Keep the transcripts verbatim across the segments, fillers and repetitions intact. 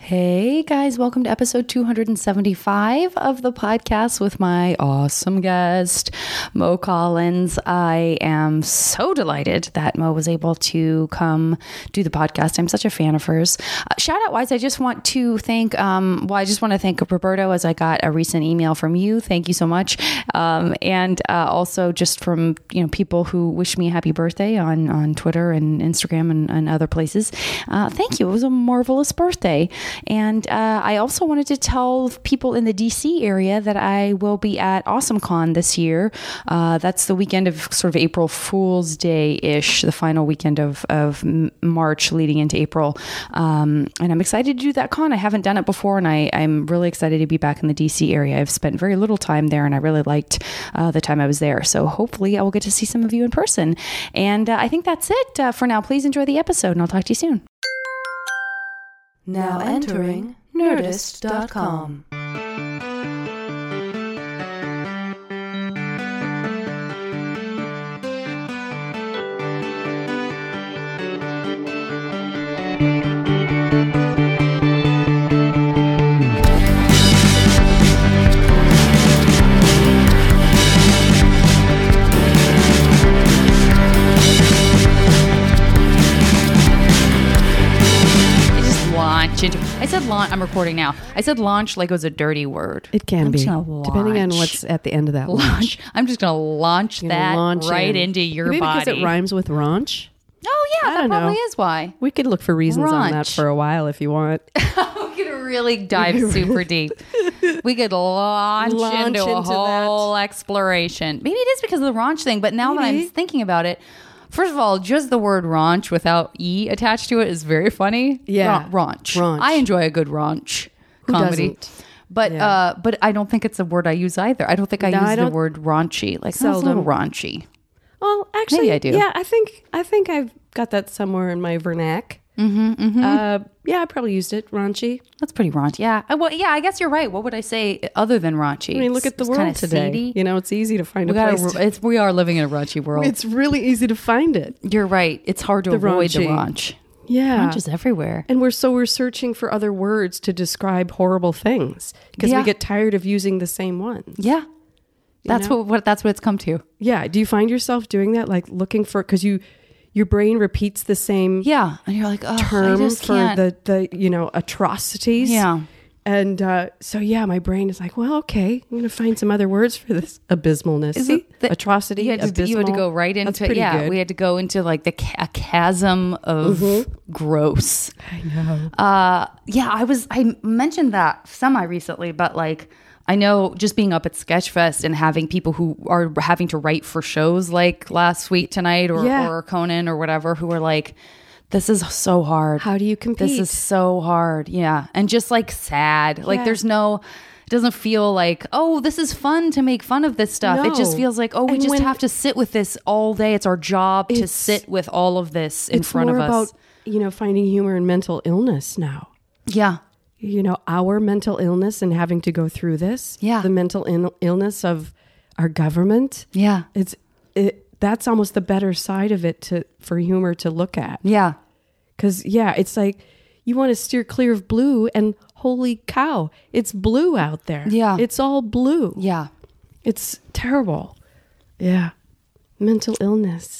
Hey guys, welcome to episode two hundred seventy-five of the podcast with my awesome guest, Mo Collins. I am so delighted that Mo was able to come do the podcast. I'm such a fan of hers. Uh, shout out wise, I just want to thank, um, well, I just want to thank Roberto as I got a recent email from you. Thank you so much. Um, and uh, also just from, you know, people who wish me a happy birthday on, on Twitter and Instagram and, and other places. Uh, thank you. It was a marvelous birthday. And uh, I also wanted to tell people in the D C area that I will be at AwesomeCon this year. Uh, that's the weekend of sort of April Fool's Day-ish, the final weekend of, of March leading into April. Um, and I'm excited to do that con. I haven't done it before, and I, I'm really excited to be back in the D C area. I've spent very little time there, and I really liked uh, the time I was there. So hopefully I will get to see some of you in person. And uh, I think that's it uh, for now. Please enjoy the episode, and I'll talk to you soon. Now entering Nerdist dot com. Into, I said launch. I'm recording now. I said launch like it was a dirty word. It can I'm be, depending on what's at the end of that launch. launch. I'm just going to launch that launch right in. into your Maybe body. Because it rhymes with raunch. Oh yeah, I that don't probably know. is why. We could look for reasons Raunch. on that for a while if you want. We could really dive super deep. We could launch, launch into, into a whole that. exploration. Maybe it is because of the raunch thing, but now Maybe. that I'm thinking about it, first of all, just the word raunch without E attached to it is very funny. Yeah. Ra- raunch. Raunch. I enjoy a good raunch Who comedy. doesn't? But Yeah. uh, but I don't think it's a word I use either. I don't think I No, use I the don't- word raunchy. Like, Seldom. oh, it's a little raunchy. Well, actually, Maybe I do. Yeah, I think I think I've got that somewhere in my vernac. Mm-hmm, mm-hmm. Uh, yeah, I probably used it. Raunchy. That's pretty raunchy. Yeah. Uh, Well, yeah, I guess you're right. What would I say other than raunchy? I mean, look It's- at the it's world kinda today. seedy. You know, it's easy to find We, a gotta, place. to- it's, we are living in a raunchy world. it's really easy to find it. You're right. It's hard to The avoid the raunchy. raunch. Yeah. Raunch is everywhere. And we're so we're searching for other words to describe horrible things because Yeah. we get tired of using the same ones. Yeah. That's know? what, what that's what it's come to. Yeah. Do you find yourself doing that? Like looking for, because you, your brain repeats the same Yeah. And you're like, oh, I term just for can't. the, the, you know, atrocities. Yeah. And uh, so, yeah, my brain is like, well, okay, I'm going to find some other words for this abysmalness. Is See? it the- Atrocity, You had, to, abysmal. you had to go right That's into pretty yeah. good. We had to go into like the ca- a chasm of gross. I know. Uh, yeah, I was. I mentioned that semi recently, but like I know just being up at Sketchfest and having people who are having to write for shows like Last Week Tonight or, Yeah. or Conan or whatever, who are like, this is so hard. How do you compete? This is so hard. Yeah, and just like sad. Like Yeah. there's no. It doesn't feel like, oh, this is fun to make fun of this stuff. It just No. feels like, oh, we And just when- have to sit with this all day. It's our job to It's- sit with all of this in it's front more of us. about, you know, finding humor in mental illness now. Yeah. You know, our mental illness and having to go through this. Yeah. The mental in- illness of our government. Yeah. It's it. That's almost the better side of it to for humor to look at. Yeah. Because, yeah, it's like you want to steer clear of blue and holy cow, it's blue out there. Yeah. It's all blue. Yeah. It's terrible. Yeah. Mental illness.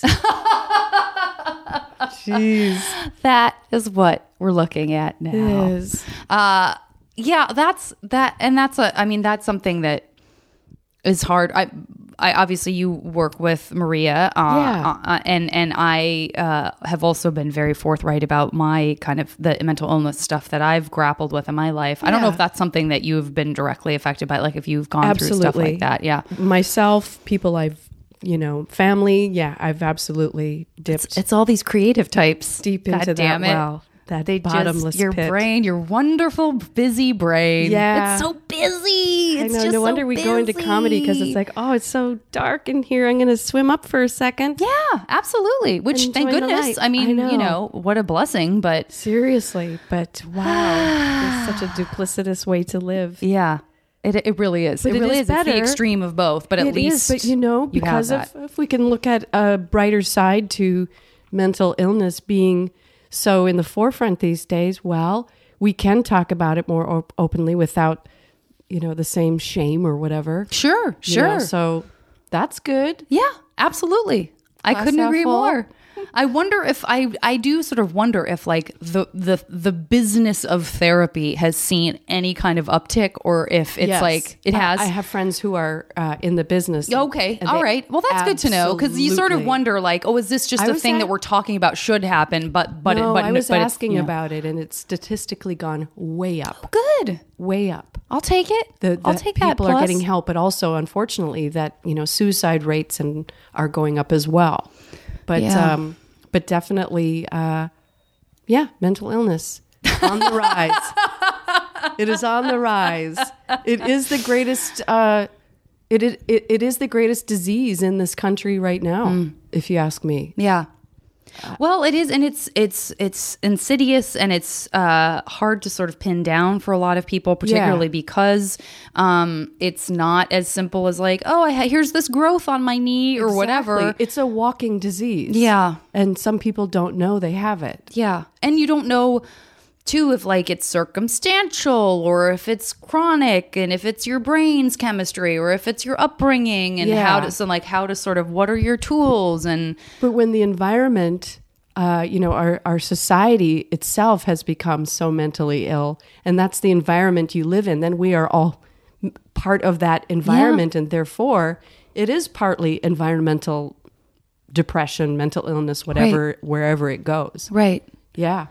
Jeez. That is what we're looking at now. It is. Uh, yeah, that's that. And that's a, I mean, that's something that is hard. I, I obviously you work with Maria, uh, Yeah. uh, and and I uh, have also been very forthright about my kind of the mental illness stuff that I've grappled with in my life. I don't know Yeah. if that's something that you've been directly affected by, like if you've gone through stuff Absolutely. like that. Yeah, Myself, people I've, you know, family. Yeah, I've absolutely dipped it's all these creative types deep God into damn that it. well. That They bottomless just your pit. brain, your wonderful busy brain. Yeah. it's so busy. I It's know. just No so wonder we go into comedy because it's busy. like, oh, it's so dark in here. I'm going to swim up for a second. Yeah, absolutely. Which, And thank enjoy the goodness. light. I mean, I know. you know, what a blessing. But Seriously, but wow, it's such a duplicitous way to live. yeah, it it really is. But it it really is is. It's the better. extreme of both. But at It least, is, but you know, you because have of that. if we can look at a brighter side to mental illness being so in the forefront these days, well, we can talk about it more op- openly without, you know, the same shame or whatever. Sure, You sure. know, so that's good. Yeah, absolutely. I Glass couldn't half agree full. more. I wonder if I I do sort of wonder if like the the the business of therapy has seen any kind of uptick, or if it's Yes. like it I- has. I, have friends who are uh, in the business. Okay. and All they right. Well, that's good to know, because you sort of absolutely- wonder, like, oh, is this just I a was thing at- that we're talking about should happen, but but no, it, but I was but it's, asking you know. about it, and it's statistically gone way up, Good. way up. I'll take it. The, I'll that take that. people are plus. getting help, but also, unfortunately, that you know suicide rates and are going up as well. But Yeah. um, but definitely, uh, yeah, mental illness on the rise. It is on the rise. It is the greatest. Uh, it, it it is the greatest disease in this country right now, Mm. if you ask me. Yeah. Well, it is, and it's it's it's insidious, and it's uh, hard to sort of pin down for a lot of people, particularly Yeah. because um, it's not as simple as like, oh, I ha- here's this growth on my knee or whatever. Exactly. It's a walking disease. Yeah. And some people don't know they have it. Yeah, and you don't know too if like it's circumstantial or if it's chronic, and if it's your brain's chemistry or if it's your upbringing, and Yeah. how to so like how to sort of what are your tools and But when the environment, uh, you know, our, our society itself has become so mentally ill, and that's the environment you live in, then we are all m- part of that environment. And therefore, it is partly environmental depression, mental illness, whatever, wherever it goes. right. Yeah.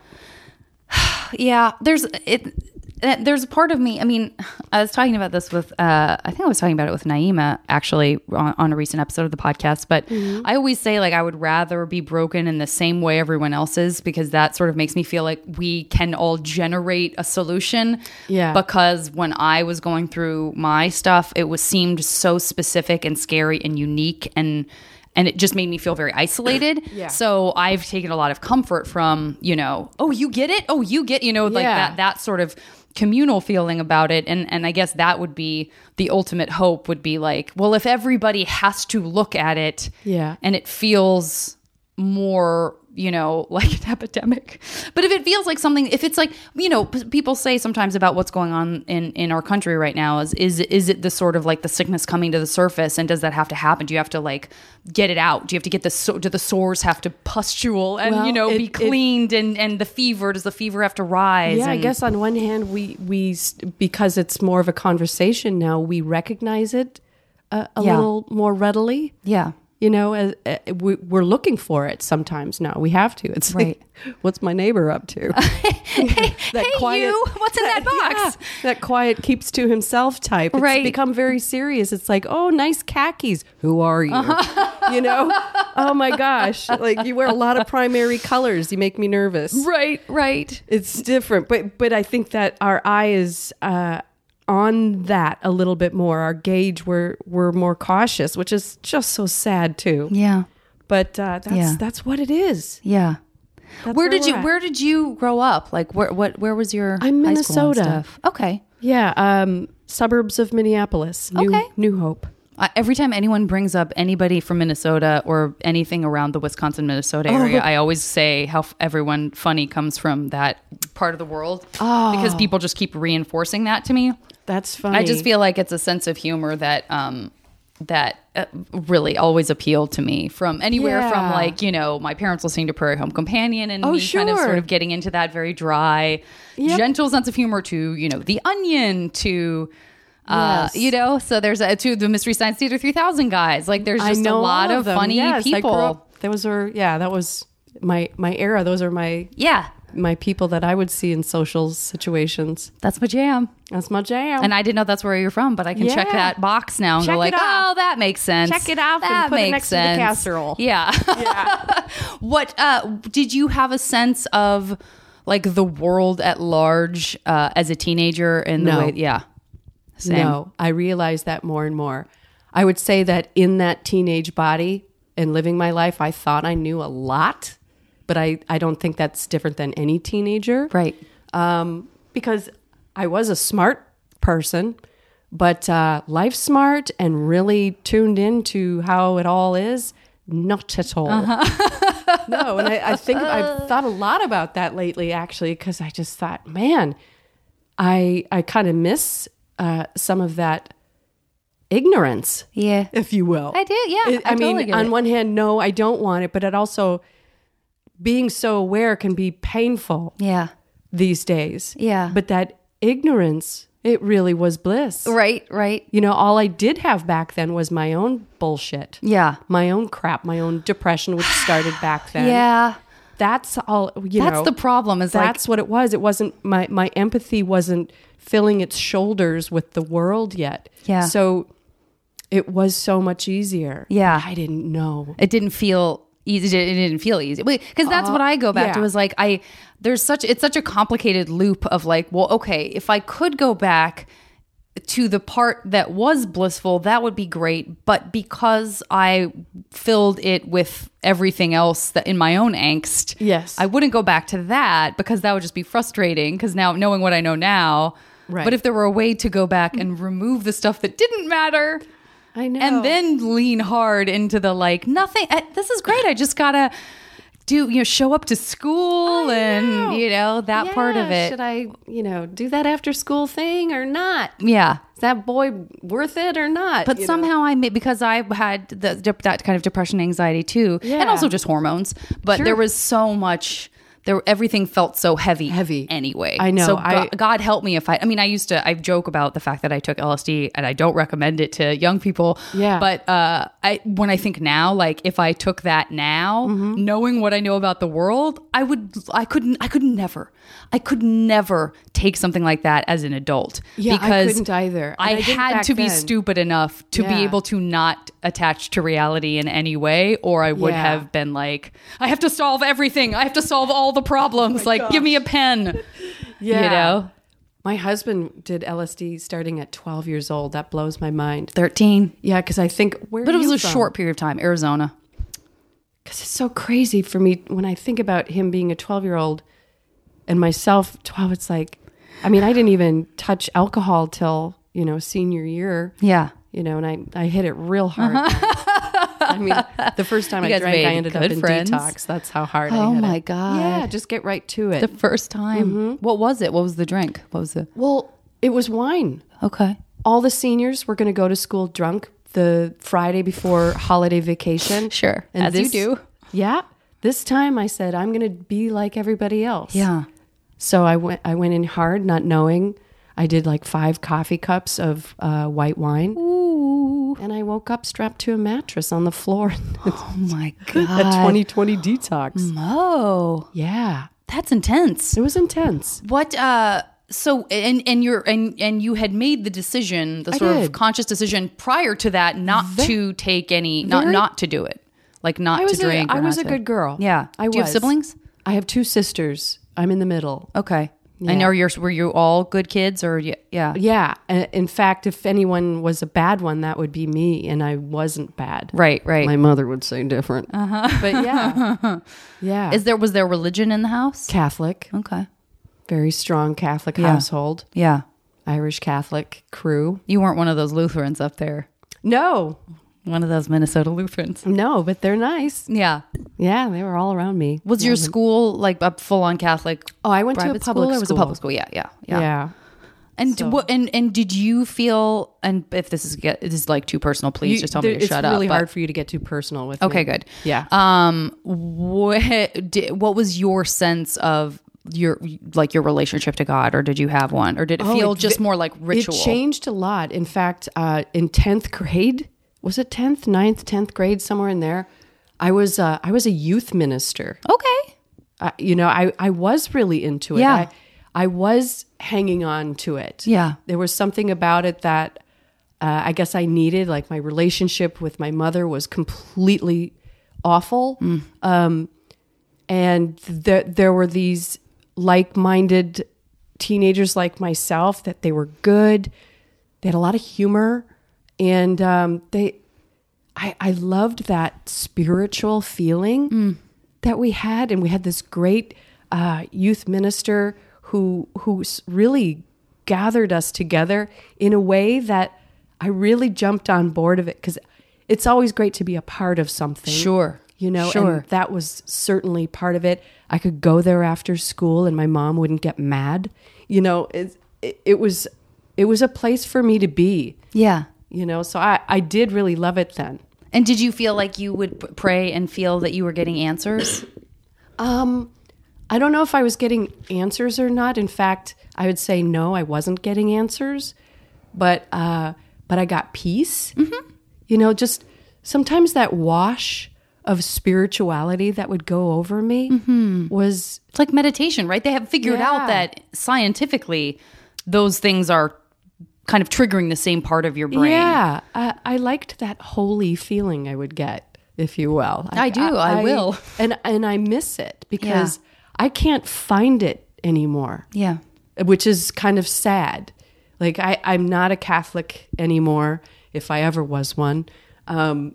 Yeah, there's it. uh, There's a part of me. I mean, I was talking about this with. Uh, I think I was talking about it with Naima actually on, on a recent episode of the podcast. But I always say like I would rather be broken in the same way everyone else is, because that sort of makes me feel like we can all generate a solution. Yeah. Because when I was going through my stuff, it was seemed so specific and scary and unique, and. And it just made me feel very isolated. Yeah. So I've taken a lot of comfort from, you know, oh, you get it? Oh, you get, you know, like Yeah. that that sort of communal feeling about it. And and I guess that would be the ultimate hope, would be like, well, if everybody has to look at it Yeah. and it feels more, you know, like an epidemic. But if it feels like something, if it's like, you know, p- people say sometimes about what's going on in, in our country right now is, is, is it the sort of like the sickness coming to the surface, and does that have to happen? Do you have to like get it out? Do you have to get the, so, do the sores have to pustule and, Well, you know, it- be it- cleaned, and, and the fever, does the fever have to rise? Yeah, I And- guess on one hand, we we s- because it's more of a conversation now, we recognize it a, a Yeah. little more readily. Yeah. You know, as, uh, we, we're looking for it sometimes now. We have to. It's Right. like, what's my neighbor up to? hey, hey you, what's in that box? yeah, that quiet keeps to himself type. It's Right. become very serious. It's like, oh, nice khakis. Who are you? You know? Oh my gosh. Like, you wear a lot of primary colors. You make me nervous. Right, right. It's different, but but I think that our eye is uh, on that a little bit more. Our gauge, we're we're more cautious, which is just so sad too. Yeah. But uh, that's Yeah. that's what it is. Yeah. That's Where did we're you at. Where did you grow up? Like where what where was your I'm high school and Minnesota. stuff? Okay. Yeah, um, suburbs of Minneapolis. New, Okay. New Hope. Uh, every time anyone brings up anybody from Minnesota or anything around the Wisconsin Minnesota area, I always say how f- everyone funny comes from that part of the world, because people just keep reinforcing that to me. That's funny. I just feel like it's a sense of humor that um, that uh, really always appealed to me, from anywhere Yeah. from like, you know, my parents listening to Prairie Home Companion and Oh, me kind of sure. sort of getting into that very dry, Yep. gentle sense of humor, to, you know, The Onion, to uh, Yes. you know, so there's a, to the Mystery Science Theater three thousand guys. Like there's I just a know lot all of them. funny Yes, I grew people. up- those were yeah. That was my my era. Those are my Yeah, my people that I would see in social situations. that's my jam. That's my jam. And I didn't know that's where you're from, but I can check Yeah. that box now and Check go like, it off. oh, that makes sense. Check it off and That put it makes next to the sense. casserole. Yeah. yeah. What uh, did you have a sense of like the world at large uh, as a teenager? In the No. way, yeah. Same. No, I realize that more and more. I would say that in that teenage body and living my life, I thought I knew a lot, but I, I don't think that's different than any teenager. Right. Um, because I was a smart person, but uh, life smart and really tuned into how it all is, not at all. no. And I, I think I've thought a lot about that lately, actually, because I just thought, man, I I kind of miss uh, some of that ignorance, Yeah. if you will. I did, yeah. It- I I, mean, totally get on it. one hand, no, I don't want it, but it also being so aware can be painful Yeah. these days. Yeah. But that ignorance, it really was bliss. Right, right. You know, all I did have back then was my own bullshit. Yeah. My own crap, my own depression, which started back then. Yeah. That's all, you That's know. the problem is like, That's what it was. It wasn't, my, my empathy wasn't filling its shoulders with the world yet. Yeah. So it was so much easier. Yeah. I didn't know. it didn't feel easy. It didn't feel easy because that's Uh, what I go back to yeah. is like, I, there's such, it's such a complicated loop of like, well, okay, if I could go back to the part that was blissful, that would be great. But because I filled it with everything else that in my own angst, Yes. I wouldn't go back to that because that would just be frustrating. Because now knowing what I know now, Right. but if there were a way to go back and remove the stuff that didn't matter, I know. and then lean hard into the like nothing. I, this is great. I just gotta do you know show up to school I and know. you know that part of Yeah, it. Should I, you know, do that after school thing or not? Yeah. Is that boy worth it or not? But you know? somehow I made because I had the, de- that kind of depression, anxiety too, Yeah. and also just hormones. But Sure. there was so much. There, everything felt so heavy. Heavy. Anyway. I know, So I- God, God help me if I. I mean, I used to. I joke about the fact that I took L S D, and I don't recommend it to young people. Yeah. But uh, I when I think now, like if I took that now, Mm-hmm. knowing what I know about the world, I would. I couldn't. I could never. I could never take something like that as an adult. Yeah, I because couldn't either. And I, I didn't had back to be then. stupid enough to be Yeah. able to not attach to reality in any way, or I would Yeah. have been like, I have to solve everything. I have to solve all the problems. like, give me a pen. Yeah. You know, My husband did L S D starting at twelve years old. That blows my mind. thirteen. Yeah, because I think where But are it was you a from? short period of time. Arizona. Because it's so crazy for me when I think about him being a twelve-year-old and myself twelve. It's like, I mean, I didn't even touch alcohol till, you know, senior year. Yeah. You know, and I, I hit it real hard. I mean, the first time You I guys drank, I made ended up good in friends. detox. That's how hard I Oh hit my it. God. Yeah, just get right to it. The first time. What was it? What was the drink? What was the? well, it was wine. Okay. All the seniors were going to go to school drunk the Friday before holiday vacation. Sure. As you do. Yeah. This time I said, I'm going to be like everybody else. Yeah. So I went, I went in hard, not knowing. I did like five coffee cups of uh, white wine. Ooh. And I woke up strapped to a mattress on the floor. Oh my God. A twenty twenty detox. Oh, Yeah. that's intense. It was intense. What uh so and and you're and and you had made the decision, the I sort of did. conscious decision prior to that not Ve- to take any not very- not to do it. Like not I was to a, drink. or I was not a to- good girl. Yeah. I Do you have was. siblings? I have two sisters. I'm in the middle. Okay. And Yeah. are yours were you all good kids or y- yeah. Yeah. Uh, In fact, if anyone was a bad one, that would be me. And I wasn't bad. Right, right. My mother would say different. Uh-huh. But yeah. Yeah. Is there was there religion in the house? Catholic. Okay. Very strong Catholic Yeah. household. Yeah. Irish Catholic crew. You weren't one of those Lutherans up there. No. One of those Minnesota Lutherans. No, but they're nice. Yeah. Yeah, they were all around me. Was your school like a full on Catholic? Oh, I went to a private public school, or was it school. public school? Yeah, yeah, yeah. Yeah. And So- what? And and did you feel? And if this is get this is like too personal, please You- just tell there- me to shut it's really up. but- hard for you to get too personal with me. Okay, good. Yeah. Um, what did, what was your sense of your like your relationship to God, or did you have one, or did it Oh, feel it- just more like ritual? It changed a lot. In fact, uh, in tenth grade, was it tenth, ninth, tenth grade, somewhere in there, I was uh, I was a youth minister. Okay. Uh, you know, I, I was really into it. Yeah. I, I was hanging on to it. Yeah. There was something about it that uh, I guess I needed. Like my relationship with my mother was completely awful. Mm. Um, and there, there were these like-minded teenagers like myself that they were good. They had a lot of humor. And um, they, I, I loved that spiritual feeling Mm. that we had. And we had this great uh, youth minister who who s- really gathered us together in a way that I really jumped on board of it, because it's always great to be a part of something. Sure. you know, Sure. and that was certainly part of it. I could go there after school and my mom wouldn't get mad. You know, it, it, it was it was a place for me to be, Yeah. you know, so I, I did really love it then. And did you feel like you would p- pray and feel that you were getting answers? Um, I don't know if I was getting answers or not. In fact, I would say no, I wasn't getting answers, but uh, but I got peace. Mm-hmm. You know, just sometimes that wash of spirituality that would go over me mm-hmm. was It's like meditation, right? They have figured Yeah. out that scientifically those things are kind of triggering the same part of your brain. yeah. I, I liked that holy feeling I would get, if you will. I do, I will. and and I miss it because I can't find it anymore. Yeah. Which is kind of sad. Like I, I'm not a Catholic anymore, if I ever was one. Um,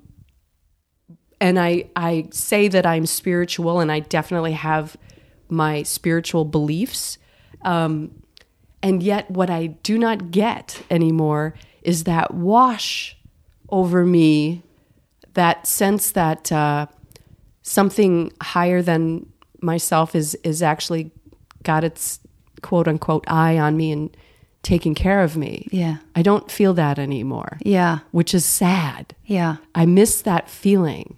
and I, I say that I'm spiritual, and I definitely have my spiritual beliefs. Um, and yet what I do not get anymore is that wash over me, that sense that uh, something higher than myself is, is actually got its quote unquote eye on me and taking care of me. Yeah. I don't feel that anymore. Yeah. Which is sad. Yeah. I miss that feeling.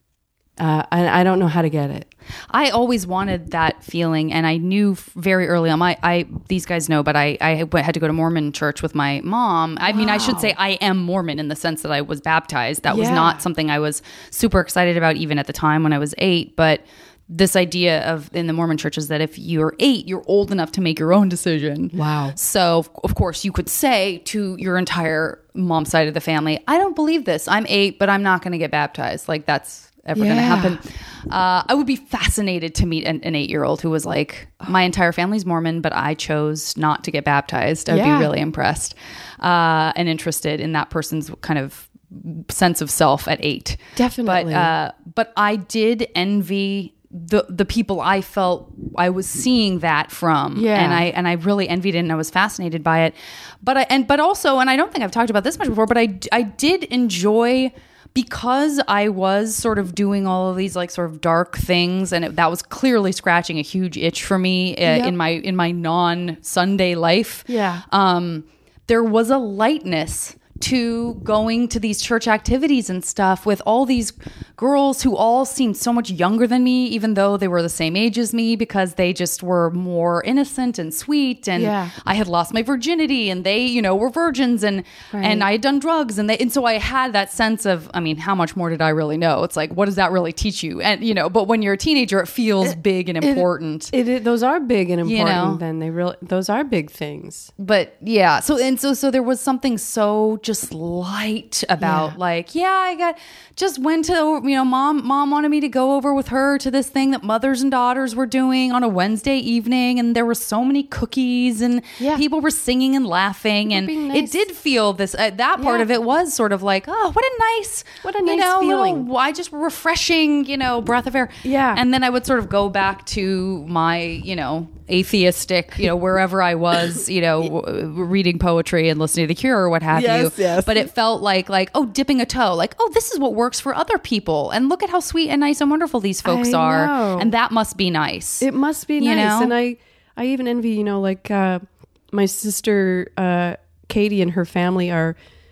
Uh, and I don't know how to get it. I always wanted that feeling, and I knew f- very early on. My, I these guys know, but I, I went- had to go to Mormon church with my mom. I mean, I should say I am Mormon in the sense that I was baptized. That was Yeah. not something I was super excited about even at the time when I was eight. But this idea of in the Mormon church is that if you're eight, you're old enough to make your own decision. Wow. So of course you could say to your entire mom side of the family, I don't believe this. I'm eight, but I'm not going to get baptized. Like that's ever going to Yeah. happen. Uh, I would be fascinated to meet an, an eight-year-old who was like, my entire family's Mormon, but I chose not to get baptized. I'd Yeah. be really impressed uh, and interested in that person's kind of sense of self at eight. Definitely. But, uh, but I did envy the the people I felt I was seeing that from. Yeah. And I and I really envied it, and I was fascinated by it. But I and but also, and I don't think I've talked about this much before, but I I did enjoy, because I was sort of doing all of these like sort of dark things, and it, that was clearly scratching a huge itch for me uh, Yep. in my in my non-Sunday life. Yeah. Um, there was a lightness to going to these church activities and stuff with all these girls who all seemed so much younger than me, even though they were the same age as me, because they just were more innocent and sweet. And Yeah. I had lost my virginity, and they, you know, were virgins, and, Right. and I had done drugs, and they, and so I had that sense of, I mean, how much more did I really know? It's like, what does that really teach you? And, you know, but when you're a teenager, it feels big and important. It, it, those are big and important. You know? Then they really, those are big things. But yeah, so and so so there was something so just light about Yeah. like, yeah, I got just went to, you know, mom mom wanted me to go over with her to this thing that mothers and daughters were doing on a Wednesday evening, and there were so many cookies, and Yeah. people were singing and laughing, and being it nice. did feel this uh, that part Yeah. of it was sort of like, oh, what a nice What a you nice know, feeling. little, why just refreshing, you know, breath of air. Yeah. And then I would sort of go back to my, you know, atheistic, you know, wherever I was, you know, w- reading poetry and listening to The Cure or what have Yes, you. yes. But it felt like, like, oh, dipping a toe, like, oh, this is what works for other people, and look at how sweet and nice and wonderful these folks I are, know. and that must be nice. It must be You nice. know? And I, I even envy, you know, like uh, my sister uh, Katie and her family are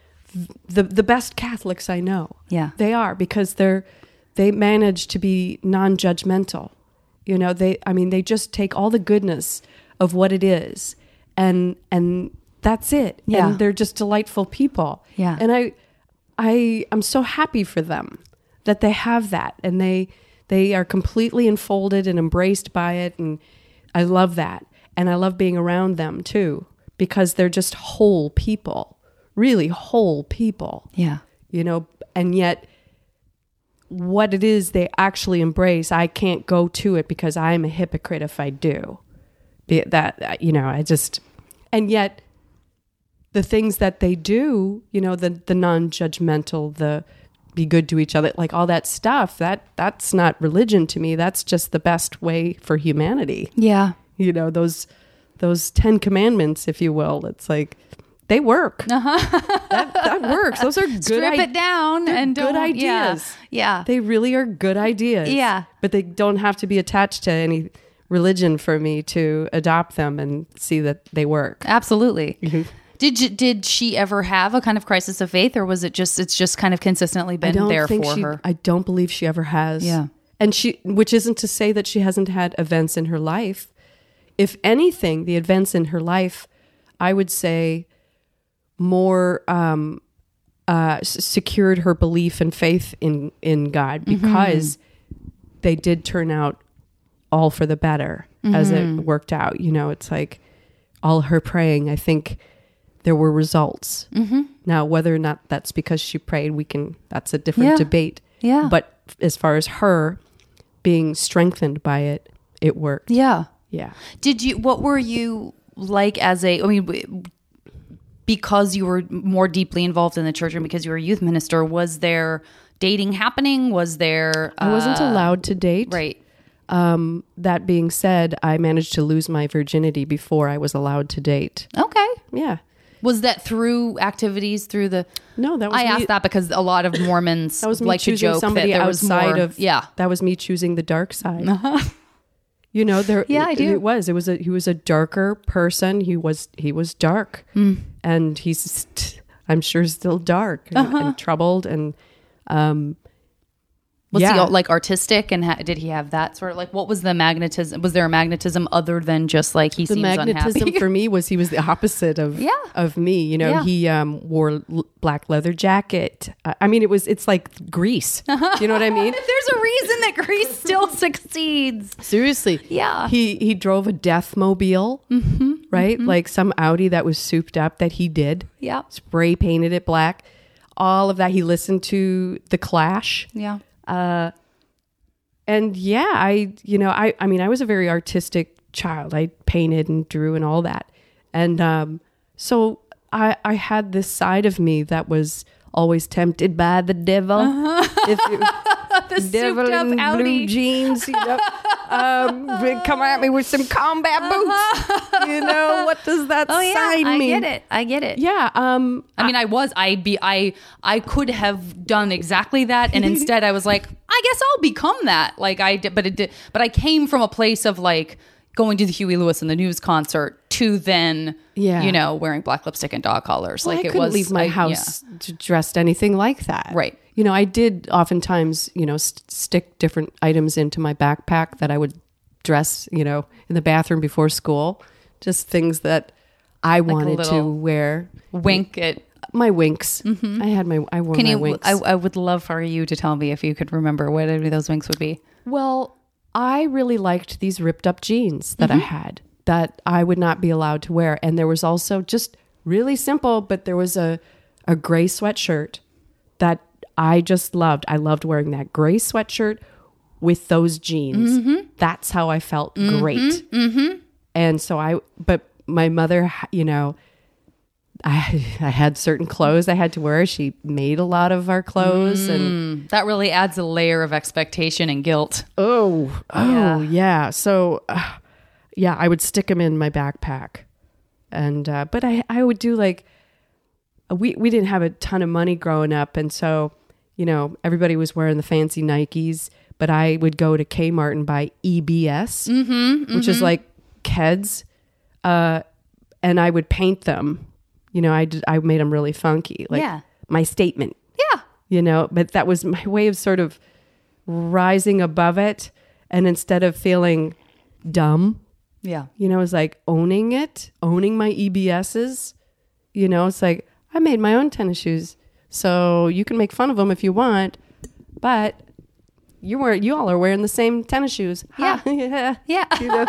the the best Catholics I know. Yeah. They are, because they're they manage to be non-judgmental. You know, they I mean they just take all the goodness of what it is, and and that's it. Yeah. And they're just delightful people. Yeah. And I I I'm so happy for them that they have that, and they they are completely enfolded and embraced by it, and I love that. And I love being around them too, because they're just whole people, really whole people. Yeah. You know, and yet what it is they actually embrace, I can't go to it because I'm a hypocrite if I do. Be that, you know, I just, and yet the things that they do, you know, the the non-judgmental, the be good to each other, like all that stuff, that that's not religion to me. That's just the best way for humanity. Yeah. You know, those those Ten Commandments, if you will. It's like they work. Uh-huh. that, that works. Those are good Strip it down and good don't, ideas. Yeah. yeah. They really are good ideas. Yeah. But they don't have to be attached to any religion for me to adopt them and see that they work. Absolutely. Mm-hmm. Did you, did she ever have a kind of crisis of faith, or was it just it's just kind of consistently been I don't there think for she, her? I don't believe she ever has. Yeah. And she, which isn't to say that she hasn't had events in her life. If anything, the events in her life, I would say, more um, uh, s- secured her belief and faith in in God, because mm-hmm. they did turn out all for the better mm-hmm. as it worked out. You know, it's like all her praying, I think there were results. Mm-hmm. Now, whether or not that's because she prayed, we can, that's a different yeah. debate. Yeah. But as far as her being strengthened by it, it worked. Yeah. Yeah. Did you, what were you like as a, I mean, because you were more deeply involved in the church and because you were a youth minister, was there dating happening? Was there? Uh, I wasn't allowed to date. Right. Um, that being said, I managed to lose my virginity before I was allowed to date. Okay. Yeah. Was that through activities through the? No, that was I me. asked that because a lot of Mormons that was me like to choosing joke somebody that there was outside more, of. Yeah. That was me choosing the dark side. Uh-huh. You know, there. Yeah, I it, do. It was. It was a. He was a darker person. He was. He was dark, mm. and he's. St- I'm sure still dark and, uh-huh. and troubled and. Um, Was yeah. he like artistic, and ha- did he have that sort of like, what was the magnetism? Was there a magnetism other than just like he the seems magnetism unhappy? for me was he was the opposite of Yeah. of me. You know, Yeah. he um, wore l- black leather jacket. Uh, I mean, it was it's like Grease. You know what I mean? There's a reason that Grease still succeeds. Seriously. Yeah. He he drove a Deathmobile, mm-hmm, right? Mm-hmm. Like some Audi that was souped up that he did. Yeah. Spray painted it black. All of that. He listened to The Clash. Yeah. Uh, and yeah, I, you know, I, I mean, I was a very artistic child. I painted and drew and all that. And, um, so I, I had this side of me that was always tempted by the devil. Uh-huh. If it, the devil in Audi. blue jeans, you know, um, come at me with some combat boots. Uh-huh. You know, what does that oh, yeah, sign I mean? get it. I get it. Yeah. Um, I mean, I was, I be, I, I could have done exactly that. And instead I was like, I guess I'll become that. Like I did, but it did, but I came from a place of like going to the Huey Lewis and the News concert to then, yeah. you know, wearing black lipstick and dog collars. Well, like I it couldn't was leave my I, house yeah. to dressed anything like that. Right. You know, I did oftentimes, you know, st- stick different items into my backpack that I would dress, you know, in the bathroom before school. Just things that I like wanted to wear. Wink at my winks. Mm-hmm. I had my, I wore Can my you, winks. I, I would love for you to tell me if you could remember what any of those winks would be. Well, I really liked these ripped up jeans that mm-hmm. I had that I would not be allowed to wear. And there was also just really simple, but there was a, a gray sweatshirt that I just loved. I loved wearing that gray sweatshirt with those jeans. Mm-hmm. That's how I felt mm-hmm. great. Mm-hmm. And so I, but my mother, you know, I I had certain clothes I had to wear. She made a lot of our clothes, mm, and that really adds a layer of expectation and guilt. Oh, oh yeah. yeah. So, uh, yeah, I would stick them in my backpack, and uh, but I I would do like we we didn't have a ton of money growing up, and so you know everybody was wearing the fancy Nikes, but I would go to Kmart and buy E B S, mm-hmm, mm-hmm. which is like Keds, uh, and I would paint them. You know, I, did, I made them really funky, like yeah. my statement. Yeah. You know, but that was my way of sort of rising above it. And instead of feeling dumb, yeah, you know, it's like owning it, owning my E B S's. You know, it's like, I made my own tennis shoes. So you can make fun of them if you want, but you were, you all are wearing the same tennis shoes. Yeah. yeah. Yeah. You know?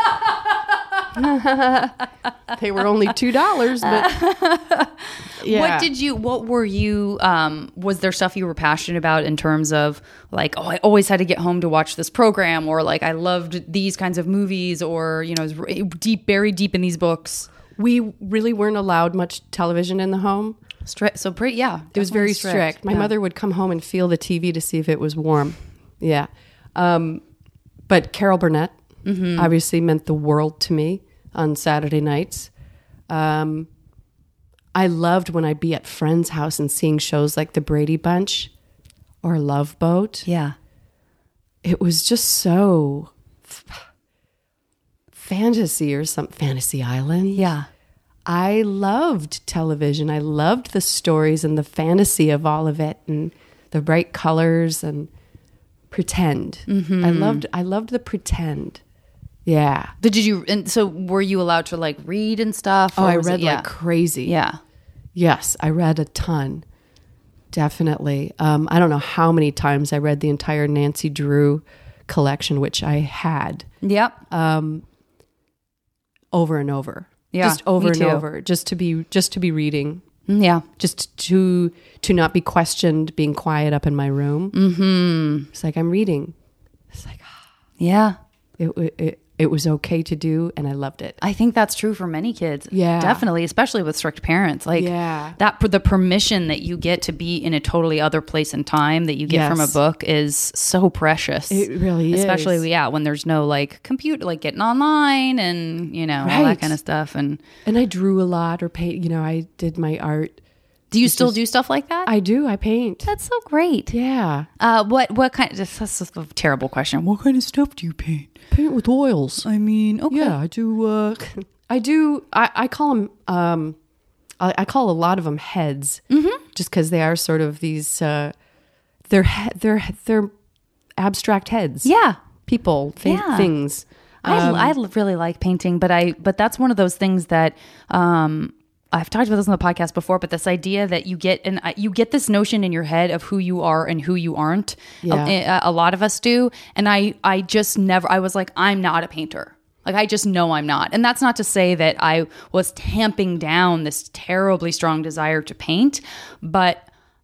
They were only two dollars, but yeah. What did you, what were you, um, was there stuff you were passionate about in terms of like, oh, I always had to get home to watch this program, or like, I loved these kinds of movies, or, you know, it was deep, buried deep in these books? We really weren't allowed much television in the home. Stri- so pretty, yeah. It was very strict. strict. My yeah. mother would come home and feel the T V to see if it was warm. Yeah. Um, but Carol Burnett mm-hmm. obviously meant the world to me on Saturday nights. Um, I loved when I'd be at friends' house and seeing shows like The Brady Bunch or Love Boat. Yeah. It was just so f- fantasy or some Fantasy Island. Yeah. I loved television. I loved the stories and the fantasy of all of it and the bright colors and pretend. Mm-hmm. I loved I loved the pretend. Yeah. But did you, and so were you allowed to like read and stuff? Oh, or I was read it, yeah. like crazy. Yeah. Yes, I read a ton. Definitely. Um, I don't know how many times I read the entire Nancy Drew collection, which I had. Yep. Um, over and over. Yeah, Just over me and too. over. Just to be just to be reading. Yeah. Just to to not be questioned, being quiet up in my room. Mm-hmm. It's like I'm reading. It's like Yeah. it, it it was okay to do, and I loved it. I think that's true for many kids. Yeah. Definitely, especially with strict parents. Like Yeah. that, the permission that you get to be in a totally other place and time that you get Yes. from a book is so precious. It really is. Especially, yeah, when there's no like computer, like getting online and, you know, all that Right. kind of stuff. And And I drew a lot, or paint. You know, I did my art. do you still do stuff like that? I do. I paint. That's so great. Yeah. Uh, what, what kind this is a terrible question. What kind of stuff do you paint? Paint with oils. I mean, okay. Yeah, I do. Uh, I do. I, I call them. Um, I, I call a lot of them heads, mm-hmm. just because they are sort of these. Uh, they're he- they're they're abstract heads. Yeah. People, th- Yeah. things. I, Um, I really like painting, but I but that's one of those things that um, I've talked about this on the podcast before. But this idea that you get and you get this notion in your head of who you are and who you aren't. Yeah. A, a lot of us do, and I I just never. I was like, I'm not a painter. Like I just know I'm not, and that's not to say that I was tamping down this terribly strong desire to paint, but.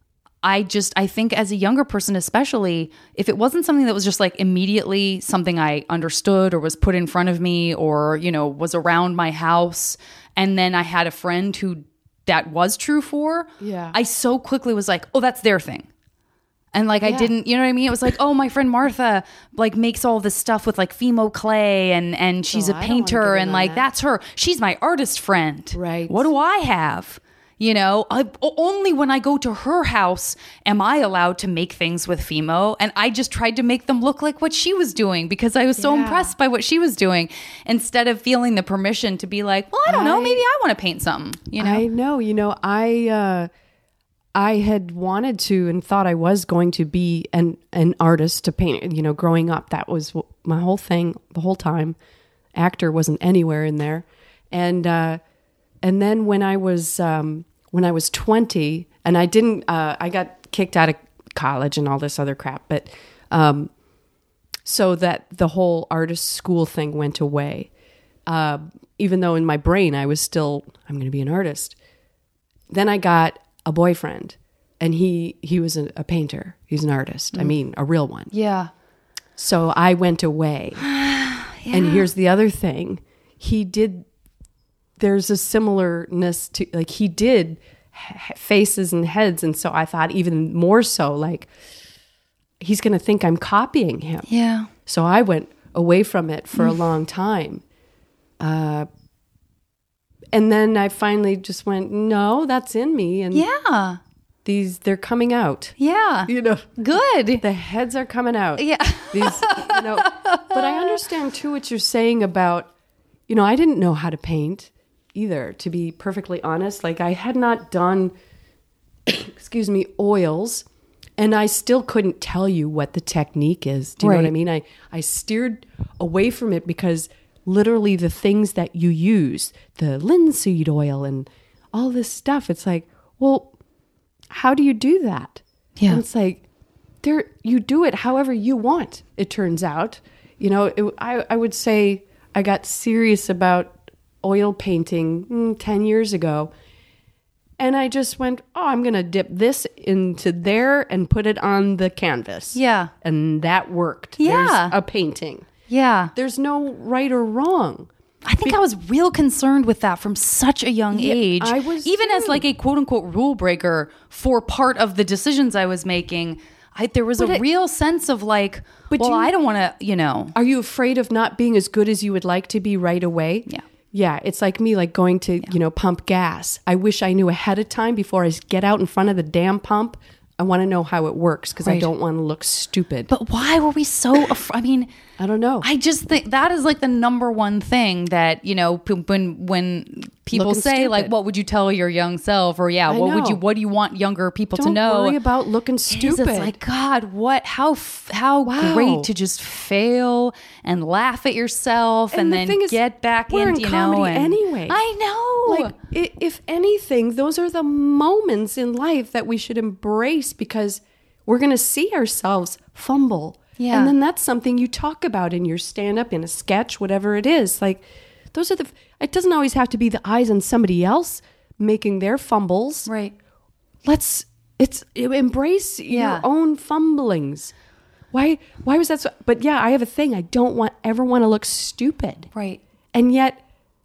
I just, I think as a younger person, especially, if it wasn't something that was just like immediately something I understood or was put in front of me or, you know, was around my house, and then I had a friend who that was true for, Yeah. I so quickly was like, oh, that's their thing. And like, I Yeah. didn't, you know what I mean? It was like, oh, my friend Martha like makes all this stuff with like Fimo clay and, and she's Oh, a I don't wanna painter get in and on like, that. that's her. She's my artist friend. Right. What do I have? You know, I, only when I go to her house am I allowed to make things with Fimo. And I just tried to make them look like what she was doing because I was so Yeah. impressed by what she was doing instead of feeling the permission to be like, well, I don't know, I- maybe I want to paint something, you know? I know. You know, I uh, I had wanted to and thought I was going to be an an artist to paint. You know, growing up, that was my whole thing the whole time. Actor wasn't anywhere in there, and uh, and then when I was um, when I was twenty, and I didn't, uh, I got kicked out of college and all this other crap, but um, so that the whole artist school thing went away. Uh, even though in my brain I was still, I'm going to be an artist. Then I got a boyfriend, and he he was a, a painter. He's an artist. I mean, a real one. Yeah. So I went away. And here's the other thing. He did, there's a similarness to, like, he did h- faces and heads. And so I thought even more so, like, he's going to think I'm copying him. Yeah. So I went away from it for a long time. Uh, and then I finally just went, no, that's in me. And Yeah. these, they're coming out. Yeah. You know, Good. the heads are coming out. Yeah. These, you know, but I understand too what you're saying about, you know, I didn't know how to paint either, to be perfectly honest. Like I had not done, excuse me, oils, and I still couldn't tell you what the technique is. Do you know what I Right. mean? I, I steered away from it because literally the things that you use, the linseed oil and all this stuff, it's like, well, how do you do that? Yeah. And it's like, there, you do it however you want, it turns out. You know, it, I, I would say I got serious about oil painting mm, ten years ago. And I just went, oh, I'm going to dip this into there and put it on the canvas. Yeah. And that worked. Yeah. There's a painting. Yeah. There's no right or wrong. I think I was real concerned with that from such a young Yeah, age. I was even as too. like a quote unquote rule breaker for part of the decisions I was making. I, there was But a it- real sense of like, But well, you- I don't want to, you know. Are you afraid of not being as good as you would like to be right away? Yeah. Yeah, it's like me, like going to, you know, pump gas. I wish I knew ahead of time before I get out in front of the damn pump. I want to know how it works because Right. I don't want to look stupid. But why were we so af- I mean, I don't know. I just think that is like the number one thing that, you know, p- when when people Looking say stupid. like, what would you tell your young self? Or yeah, I what would know. you, what do you want younger people don't to know? worry about looking It is, stupid. It's like, God, what, how, f- how Wow. great to just fail and laugh at yourself and, And the then thing is, get back we're in, in you comedy know. And, anyway. I know. Like, i- if anything, those are the moments in life that we should embrace because we're going to see ourselves fumble. Yeah. And then that's something you talk about in your stand up, in a sketch, whatever it is. Like, those are the, it doesn't always have to be the eyes on somebody else making their fumbles. Right. Let's, it's, embrace Yeah. your own fumblings. Why, why was that so? But yeah, I have a thing. I don't want, ever want to look stupid. Right. And yet,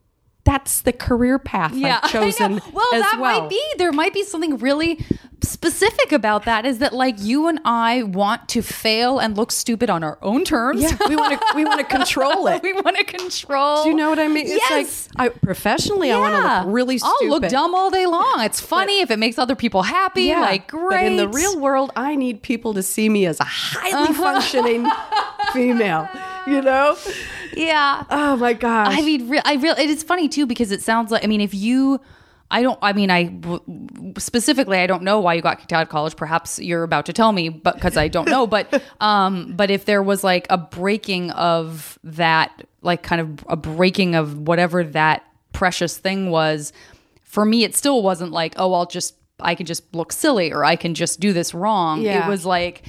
that's the career path Yeah, I've chosen I know. Well, as that well. might be. There might be something really specific about that. Is that like you and I want to fail and look stupid on our own terms? Yeah, we want to we want to control it. we want to control. Do you know what I mean? It's Yes. like I professionally I want to Yeah. look really stupid. I'll look dumb all day long. It's funny if it makes other people happy. Yeah, Like great. But in the real world, I need people to see me as a highly Uh-huh. functioning female. You know? yeah. Oh my gosh. I mean, re- I really. It is funny too because it sounds like. I mean, if you, I don't. I mean, I w- specifically, I don't know why you got kicked out of college. Perhaps you're about to tell me, but because I don't know. But, um, but if there was like a breaking of that, like kind of a breaking of whatever that precious thing was, for me, it still wasn't like, oh, I'll just, I can just look silly or I can just do this wrong. Yeah. It was like.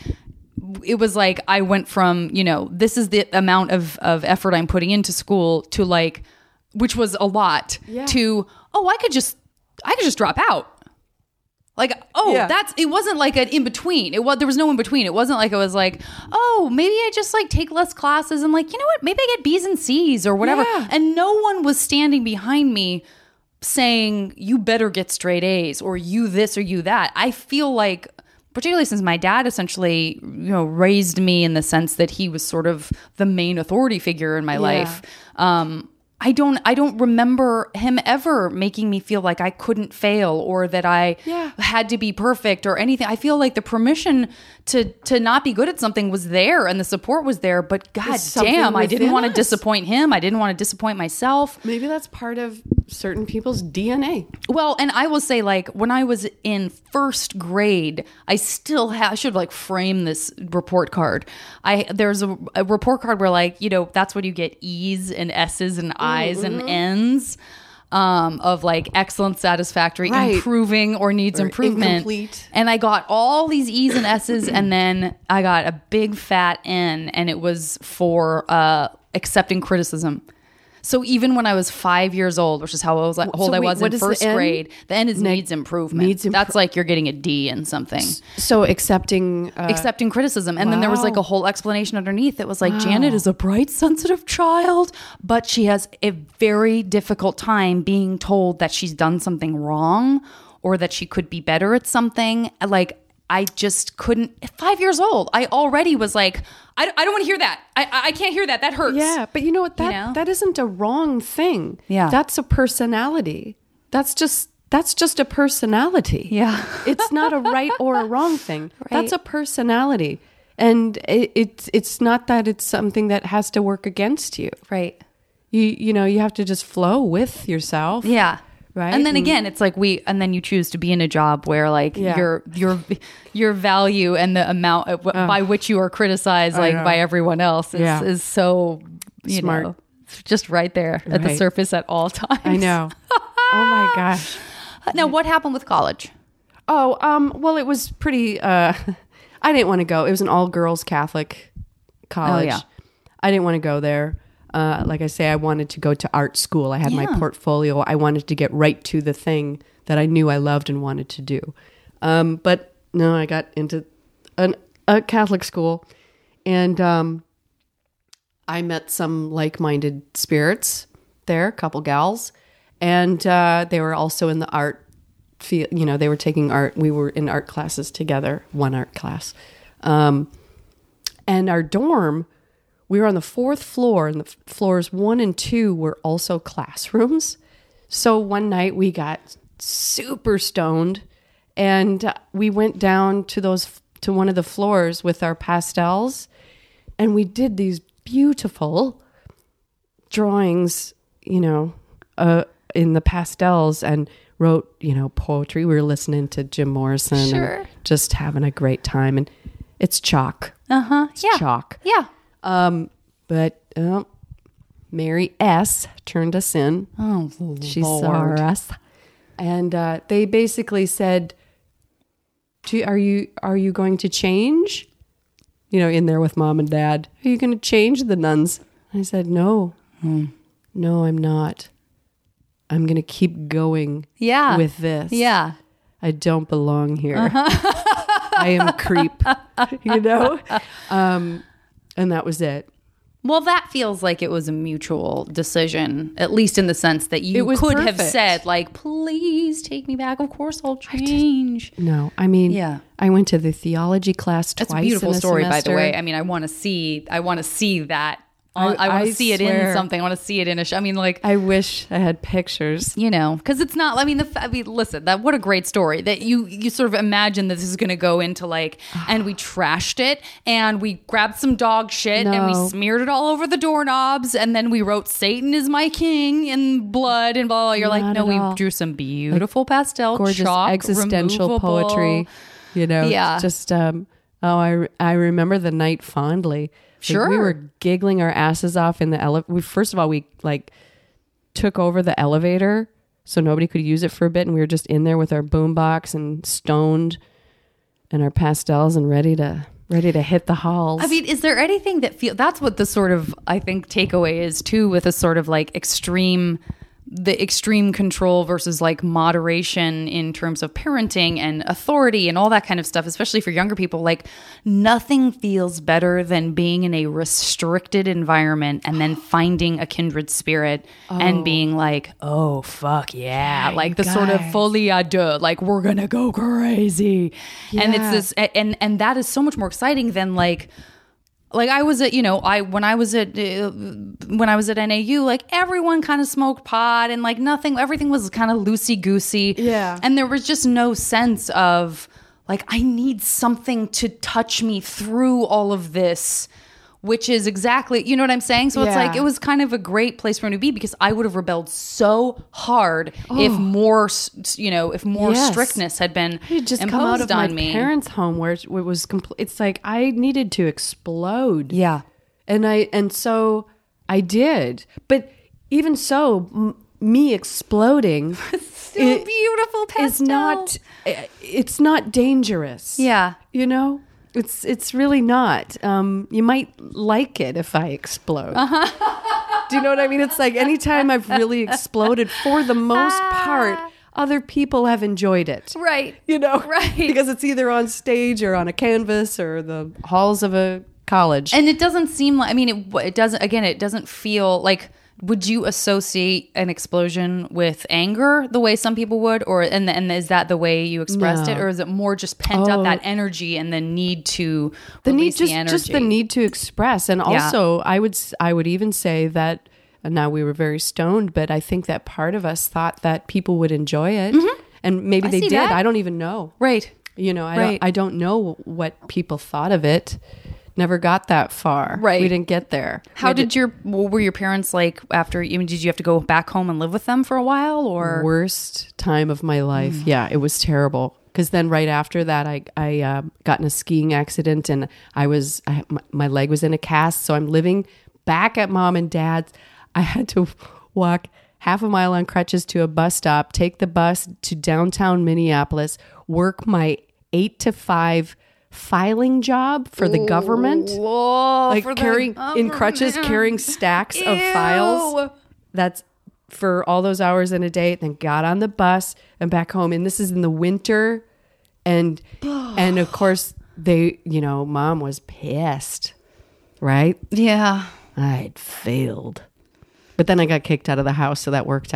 It was like I went from, you know, this is the amount of, of effort I'm putting into school to like, which was a lot, Yeah. to, oh, I could just, I could just drop out. Like, oh, Yeah. that's, it wasn't like an in between. It was, there was no in between. It wasn't like it was like, oh, maybe I just like take less classes and like, you know what, maybe I get B's and C's or whatever. Yeah. And no one was standing behind me saying, you better get straight A's or you this or you that. I feel like, particularly since my dad essentially, you know, raised me in the sense that he was sort of the main authority figure in my life. Um, I don't, I don't remember him ever making me feel like I couldn't fail or that I Yeah. had to be perfect or anything. I feel like the permission to to not be good at something was there and the support was there. But God There's something damn, I didn't within want to us. disappoint him. I didn't want to disappoint myself. Maybe that's part of certain people's D N A. Well, and I will say, like, when I was in first grade, I still have, I should like frame this report card. I, there's a, a report card where, like, you know, that's when you get E's and S's and I's Mm-hmm. and N's um, of like excellent, satisfactory, Right. improving, or needs Or improvement. incomplete. And I got all these E's and S's, and then I got a big fat N, and it was for uh, accepting criticism. So even when I was five years old, which is how old I, old So I wait, was what in is the first N? grade, the N is Ne- needs improvement. needs impro- That's like you're getting a D in something. So accepting uh, Accepting criticism. And then there was like wow. a whole explanation underneath that was like, Janet is a bright, sensitive child, but she has a very difficult time being told that she's done something wrong or that she could be better at something. Like, I just couldn't. At five years old, I already was like, I, I don't want to hear that. I, I I can't hear that. That hurts. Yeah, but you know what? That You know? that isn't a wrong thing. Yeah. That's a personality. That's just that's just a personality. Yeah. It's not a right or a wrong thing. That's Right. a personality. And it, it's it's not that it's something that has to work against you. Right. You you know, you have to just flow with yourself. Yeah. Right? And then And- again, it's like we, and then you choose to be in a job where like Yeah. your, your, your value and the amount of, by which you are criticized, like know. by everyone else is, Yeah. is so, you Smart. know, just right there at the Right. surface at all times. I know. Oh my gosh. Now, what happened with college? Oh, um, well, it was pretty. Uh, I didn't want to go. It was an all-girls Catholic college. Oh, yeah. I didn't want to go there. Uh, like I say, I wanted to go to art school. I had my Yeah. portfolio. I wanted to get right to the thing that I knew I loved and wanted to do. Um, but no, I got into an, a Catholic school, and um, I met some like-minded spirits there, a couple gals, and uh, they were also in the art field. You know, they were taking art. We were in art classes together, one art class, um, and our dorm we were on the fourth floor, and the floors one and two were also classrooms. So one night we got super stoned, and uh, we went down to those to one of the floors with our pastels, and we did these beautiful drawings, you know, uh, in the pastels, and wrote, you know, poetry. We were listening to Jim Morrison Sure. and just having a great time. And it's chalk. Uh-huh. It's Yeah. chalk. Yeah. Um, but uh, Mary S. turned us in. Oh, She Lord. saw us. And uh, they basically said, Do you, are you are you going to change? You know, in there with mom and dad. Are you going to change the nuns? I said, no. Hmm. No, I'm not. I'm going to keep going Yeah. with this. Yeah. I don't belong here. I am a creep, you know? Um, and that was it. Well, that feels like it was a mutual decision, at least in the sense that you It was could have perfect. said, like, please take me back. Of course I'll change. No, I mean, Yeah. I went to the theology class twice. That's a beautiful in a story, by the semester. way. I mean, I want to see, I want to see that. I, I- want I to see it in swear. something. I want to see it in a show. I mean, like, I wish I had pictures. you know, because it's not. I mean, the. I mean, listen. That what a great story. That you you sort of imagine that this is going to go into like, and we trashed it, and we grabbed some dog shit, and we No. smeared it all over the doorknobs, and then we wrote "Satan is my king" in blood and blah. blah. You're like, Not no, at we all. drew some beautiful pastel, Gorgeous chalk, existential removable. poetry. You know, Yeah. just um. Oh, I I remember the night fondly. Like, Sure. we were giggling our asses off in the elevator. We first of all we like took over the elevator so nobody could use it for a bit, and we were just in there with our boombox and stoned, and our pastels, and ready to ready to hit the halls. I mean, is there anything that feel that's what the sort of I think takeaway is too, with a sort of like extreme the extreme control versus like moderation in terms of parenting and authority and all that kind of stuff, especially for younger people. Like, nothing feels better than being in a restricted environment and then finding a kindred spirit and being like, oh, fuck yeah. Like the sort of guys. folie à deux, like we're going to go crazy. And it's Yeah. this, and, and that is so much more exciting than like, like I was at, you know, I when I was at uh, when I was at N A U, like everyone kind of smoked pot and like nothing, everything was kind of loosey goosey. Yeah. And there was just no sense of like, I need something to touch me through all of this, which is exactly, you know what I'm saying? So it's Yeah. like, it was kind of a great place for me to be, because I would have rebelled so hard if more, s- you know, if more Yes. strictness had been I had just imposed come out of my on me. parents' home where it was complete. It's like I needed to explode. Yeah. and I and so I did. But even so, m- me exploding Still it beautiful pastel. is not. It's not dangerous. Yeah. you know. It's it's really not. Um, you might like it if I explode. Uh-huh. Do you know what I mean? It's like anytime I've really exploded, for the most part, other people have enjoyed it. Right. You know, Right. Because it's either on stage or on a canvas or the halls of a college. And it doesn't seem like, I mean, it, it doesn't, again, it doesn't feel like, would you associate an explosion with anger the way some people would? Or, and, and is that the way you expressed No. it? Or is it more just pent Oh. up, that energy and the need to the need, release just the energy? just the need to express, and Yeah. also I would s- I would even say that. And now we were very stoned, but I think that part of us thought that people would enjoy it, and maybe I they see did. that. I don't even know. Right. You know, I Right. don't, I don't know what people thought of it. Never got that far. Right. We didn't get there. How We did your, were your parents like after, I mean, did you have to go back home and live with them for a while, or? Worst time of my life. Mm. Yeah, it was terrible. Because then right after that, I I uh, got in a skiing accident, and I was I, my, my leg was in a cast. So I'm living back at mom and dad's. I had to walk half a mile on crutches to a bus stop, take the bus to downtown Minneapolis, work my eight to five filing job for the government, Whoa, like for the carrying in crutches, government. carrying stacks of files. Ew. That's for all those hours in a day. Then got on the bus and back home. And this is in the winter. And, and of course they, you know, mom was pissed, right? Yeah. I'd failed. But then I got kicked out of the house. So that worked out.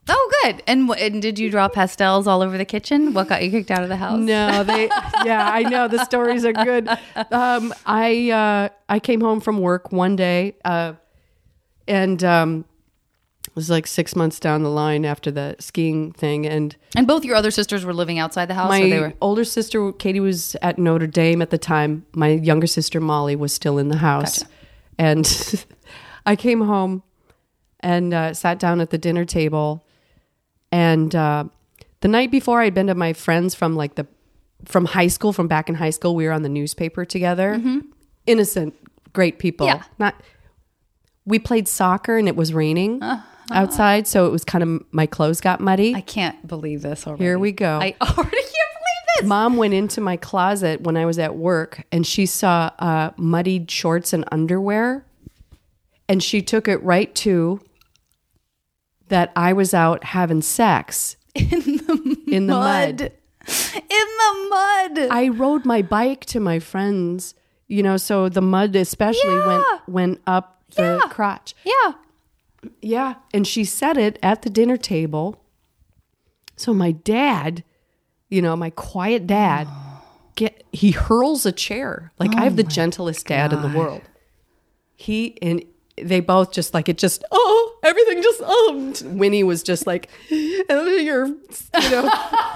Oh, good. And, wh- and did you draw pastels all over the kitchen? What got you kicked out of the house? No, they. Yeah, I know the stories are good. Um, I uh, I came home from work one day, uh, and um, it was like six months down the line after the skiing thing, and And both your other sisters were living outside the house? my or they were... older sister Katie was at Notre Dame at the time. My younger sister Molly was still in the house, Gotcha. and I came home and uh, sat down at the dinner table. And uh, the night before, I'd been to my friends from like the from high school, from back in high school. We were on the newspaper together. Mm-hmm. Innocent, great people. Yeah. Not. We played soccer and it was raining uh, uh, outside, so it was kind of my clothes got muddy. I can't believe this already. Here we go. I already can't believe this. Mom went into my closet when I was at work, and she saw uh, muddied shorts and underwear, and she took it right to that I was out having sex in the in the mud. mud. In the mud. I rode my bike to my friends, you know, so the mud especially Yeah. went went up the Yeah. crotch. Yeah. Yeah, and she said it at the dinner table. So my dad, you know, my quiet dad, get he hurls a chair. Like I have the gentlest dad in the world. He and they both just like it just oh everything just oh Winnie was just like you're you know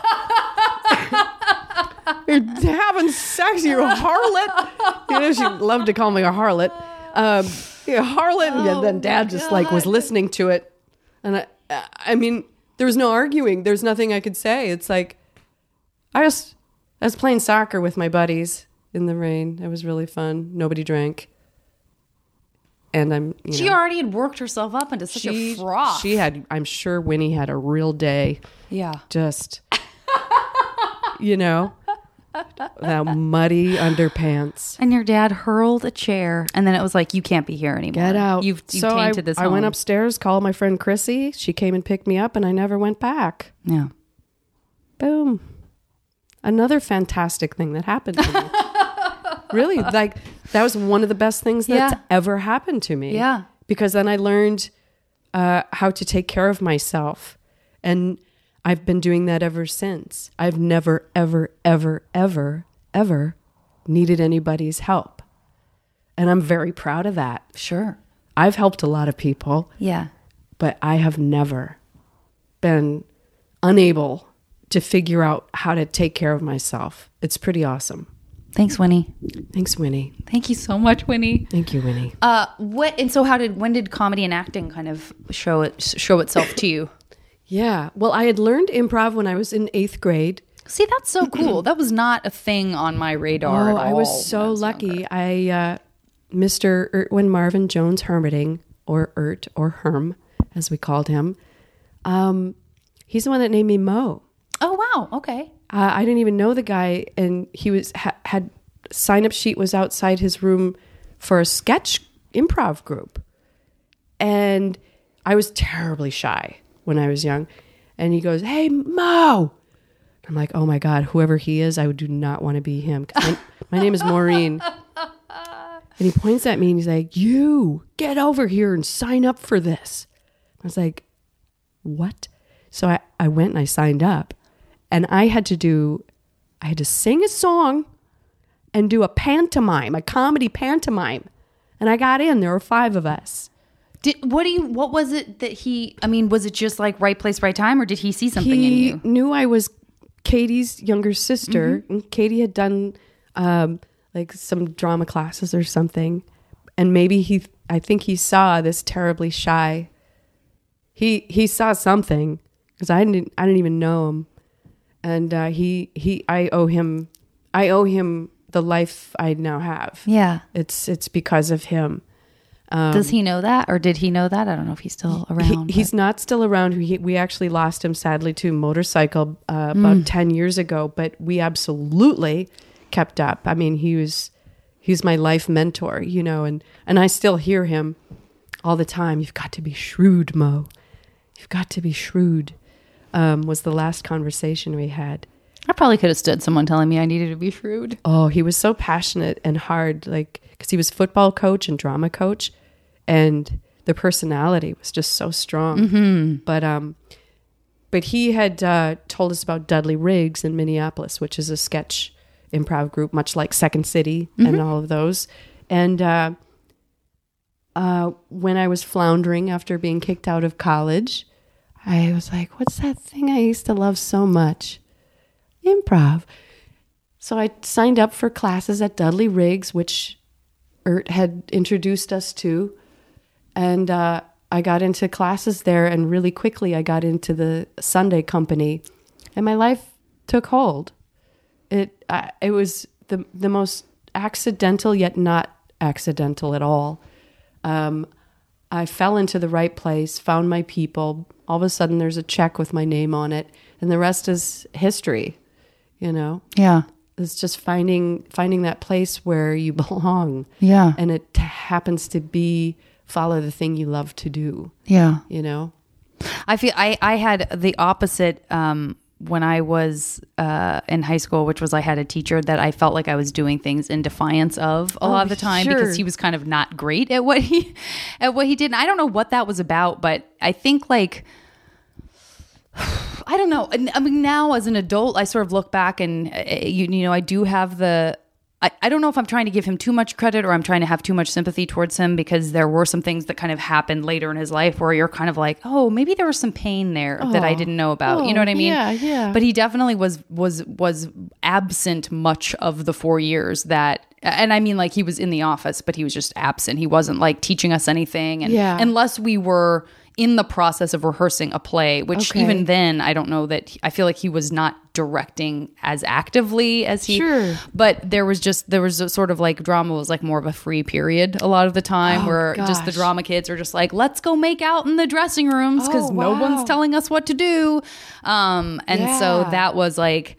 you're having sex, you harlot. You know, she loved to call me a harlot. Um, yeah, harlot, Oh, and then Dad just like was listening to it, and I, I mean, there was no arguing. There's nothing I could say. It's like I just I was playing soccer with my buddies in the rain. It was really fun. Nobody drank. And I'm, you She know, already had worked herself up into such she, a froth. she had, I'm sure Winnie had a real day. yeah. Just, you know, that muddy underpants. And your dad hurled a chair, and then it was like, you can't be here anymore. Get out. You've, you've so tainted I, this I home. went upstairs, called my friend Chrissy. She came and picked me up, and I never went back. Yeah. Boom. Another fantastic thing that happened to me. Really, like that was one of the best things that's Yeah. ever happened to me. Yeah. Because then I learned uh, how to take care of myself. And I've been doing that ever since. I've never, ever, ever, ever, ever needed anybody's help. And I'm very proud of that. Sure. I've helped a lot of people, Yeah. but I have never been unable to figure out how to take care of myself. It's pretty awesome. Thanks, Winnie. Thanks, Winnie. Thank you so much, Winnie. Thank you, Winnie. Uh, what and so how did when did comedy and acting kind of show it show itself to you? Yeah. Well, I had learned improv when I was in eighth grade. See, that's so cool. That was not a thing on my radar. Oh, at I all was so when I was lucky. younger. I, uh, Mister Ertwin Marvin Jones Hermiting, or Ert, or Herm, as we called him, um, he's the one that named me Mo. Oh wow. Okay. Uh, I didn't even know the guy, and he was ha- had sign up sheet was outside his room for a sketch improv group, and I was terribly shy when I was young. And he goes, "Hey, Mo." I'm like, "Oh my God, whoever he is, I do not want to be him." 'Cause my, my name is Maureen. And he points at me and he's like, "You get over here and sign up for this." I was like, "What?" So I, I went and I signed up. And I had to do, I had to sing a song and do a pantomime, a comedy pantomime. And I got in. There were five of us. Did what do you? What was it that he? I mean, was it just like right place, right time, or did he see something He in you? knew I was Katie's younger sister. Mm-hmm. And Katie had done um, like some drama classes or something. And maybe he, I think he saw this terribly shy. He he saw something because I didn't I didn't even know him. And uh, he he I owe him I owe him the life I now have. Yeah. It's it's because of him. Um, Does he know that, or did he know that? I don't know if he's still he, around. he's but- not still around. We, we actually lost him sadly to a motorcycle uh, about Mm. ten years ago, but we absolutely kept up. I mean, he was he's my life mentor, you know, and and I still hear him all the time. "You've got to be shrewd, Mo. You've got to be shrewd." Um, was the last conversation we had. I probably could have stood someone telling me I needed to be shrewd. Oh, he was so passionate and hard, like, because he was football coach and drama coach, and the personality was just so strong. Mm-hmm. But um, but he had uh, told us about Dudley Riggs in Minneapolis, which is a sketch improv group, much like Second City mm-hmm. and all of those. And uh, uh, when I was floundering after being kicked out of college, I was like, what's that thing I used to love so much? Improv. So I signed up for classes at Dudley Riggs, which Ert had introduced us to. And uh, I got into classes there, and really quickly I got into the Sunday company, and my life took hold. It I, it was the the most accidental, yet not accidental at all. Um, I fell into the right place, found my people. All of a sudden, there's a check with my name on it, and the rest is history. You know, yeah, it's just finding finding that place where you belong. Yeah, and it happens to be follow the thing you love to do. Yeah, you know, I feel I I had the opposite. Um, when I was uh, in high school, which was I had a teacher that I felt like I was doing things in defiance of a oh, lot of the time sure. because he was kind of not great at what he at what he did. And I don't know what that was about, but I think like I don't know. I mean, now as an adult, I sort of look back and uh, you, you know I do have the. I, I don't know if I'm trying to give him too much credit or I'm trying to have too much sympathy towards him, because there were some things that kind of happened later in his life where you're kind of like, oh, maybe there was some pain there oh. that I didn't know about. Oh, you know what I mean? Yeah, yeah. But he definitely was was was absent much of the four years that, and I mean, like, he was in the office, but he was just absent. He wasn't like teaching us anything, and yeah. unless we were in the process of rehearsing a play, which okay. even then, I don't know that, I feel like he was not directing as actively as he, sure. but there was just, there was a sort of like drama was like more of a free period a lot of the time oh, where gosh. just the drama kids are just like, let's go make out in the dressing rooms because oh, no wow. one's telling us what to do. Um, and yeah. so that was like,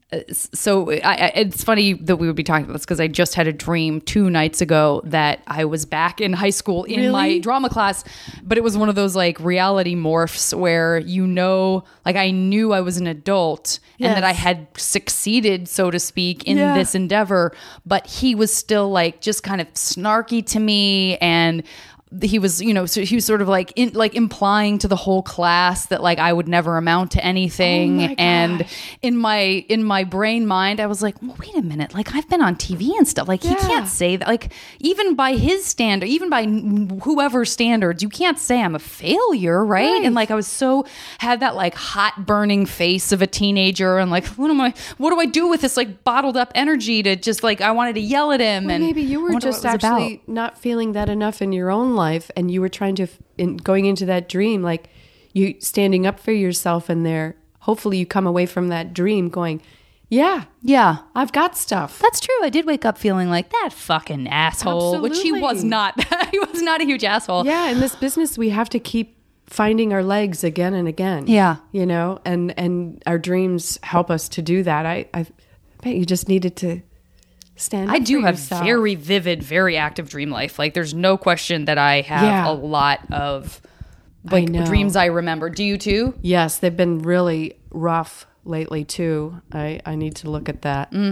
So I, I, it's funny that we would be talking about this because I just had a dream two nights ago that I was back in high school in really? my drama class, but it was one of those like reality morphs where, you know, like I knew I was an adult yes. and that I had succeeded, so to speak, in yeah. this endeavor, but he was still like just kind of snarky to me, and he was, you know, so he was sort of like in, like implying to the whole class that like I would never amount to anything. Oh and in my in my brain mind, I was like, well, wait a minute, like I've been on T V and stuff. Like yeah. he can't say that. Like even by his standard, even by whoever's standards, you can't say I'm a failure, right? right? And like I was so had that like hot burning face of a teenager, and like what am I? What do I do with this like bottled up energy to just like I wanted to yell at him? Well, and maybe you were just actually about. not feeling that enough in your own life, and you were trying to in going into that dream, like you standing up for yourself in there. Hopefully you come away from that dream going, yeah yeah I've got stuff. That's true. I did wake up feeling like that fucking asshole. Absolutely. Which he was not. He was not a huge asshole. Yeah, in this business we have to keep finding our legs again and again. Yeah, you know, and and our dreams help us to do that. I I bet you just needed to stand up I do for have yourself. very vivid, very active dream life. Like there's no question that I have yeah. a lot of like I dreams I remember. Do you too? Yes, they've been really rough lately too. I, I need to look at that. Mm.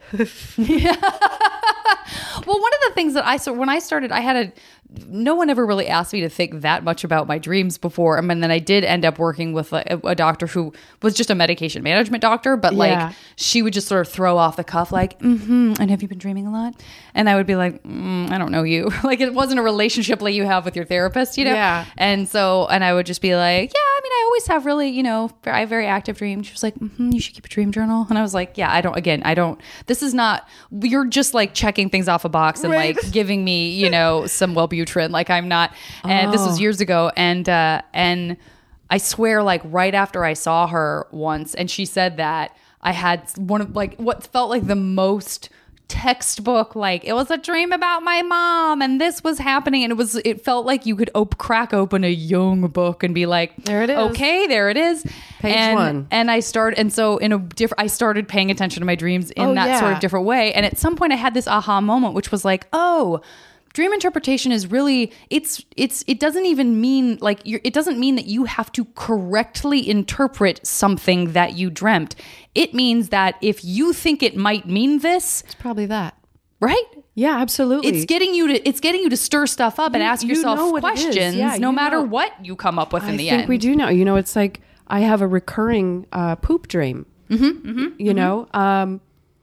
Yeah. Well, one of the things that I so when I started, I had a no one ever really asked me to think that much about my dreams before. I mean, then I did end up working with a, a doctor who was just a medication management doctor, but like yeah. she would just sort of throw off the cuff, like, mm-hmm, and have you been dreaming a lot? And I would be like, mm, I don't know you. Like it wasn't a relationship like you have with your therapist, you know? Yeah. And so, and I would just be like, yeah, I mean, I always have really, you know, I have very active dreams. She was like, mm-hmm, you should keep a dream journal. And I was like, yeah, I don't, again, I don't, this is not, you're just like checking things off a box and right. like giving me, you know, some Wellbutrin. Like I'm not, and oh. this was years ago. And, uh, and I swear, like right after I saw her once and she said that, I had one of like what felt like the most textbook, like it was a dream about my mom and this was happening, and it was it felt like you could op- crack open a Jung book and be like, there it is, okay, there it is, page and, one. And I started, and so in a different, I started paying attention to my dreams in oh, that yeah. sort of different way, and at some point I had this aha moment, which was like, oh, dream interpretation is really, it's, it's, it doesn't even mean like, you're, it doesn't mean that you have to correctly interpret something that you dreamt. It means that if you think it might mean this, it's probably that. Right? Yeah, absolutely. It's getting you to, it's getting you to stir stuff up and you, ask you yourself know questions, yeah, no matter know. what you come up with in I the think end. we do know, you know, it's like, I have a recurring uh, poop dream. Mm-hmm, mm-hmm, you mm-hmm. know, um,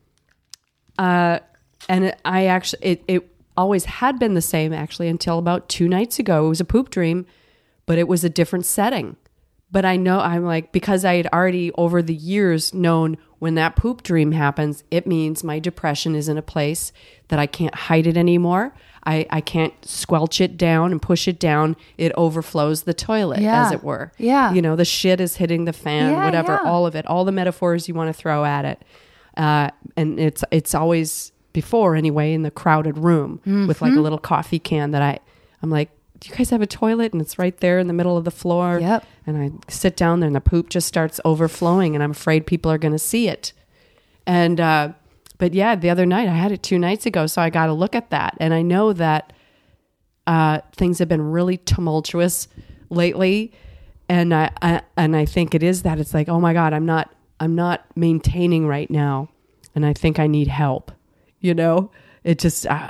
uh, and it, I actually it it always had been the same actually until about two nights ago. It was a poop dream, but it was a different setting. But I know I'm like, because I had already over the years known when that poop dream happens, it means my depression is in a place that I can't hide it anymore. I, I can't squelch it down and push it down. It overflows the toilet, Yeah. as it were. Yeah. You know, the shit is hitting the fan, Yeah, whatever, yeah. all of it, all the metaphors you want to throw at it. Uh, and it's it's always before anyway in the crowded room Mm-hmm. with like a little coffee can that I, I'm like, do you guys have a toilet? And it's right there in the middle of the floor. Yep. And I sit down there and the poop just starts overflowing and I'm afraid people are going to see it. And, uh, but yeah, the other night I had it two nights ago. So I got to look at that. And I know that, uh, things have been really tumultuous lately. And I, I, and I think it is that it's like, oh my God, I'm not, I'm not maintaining right now. And I think I need help, you know, it just, uh,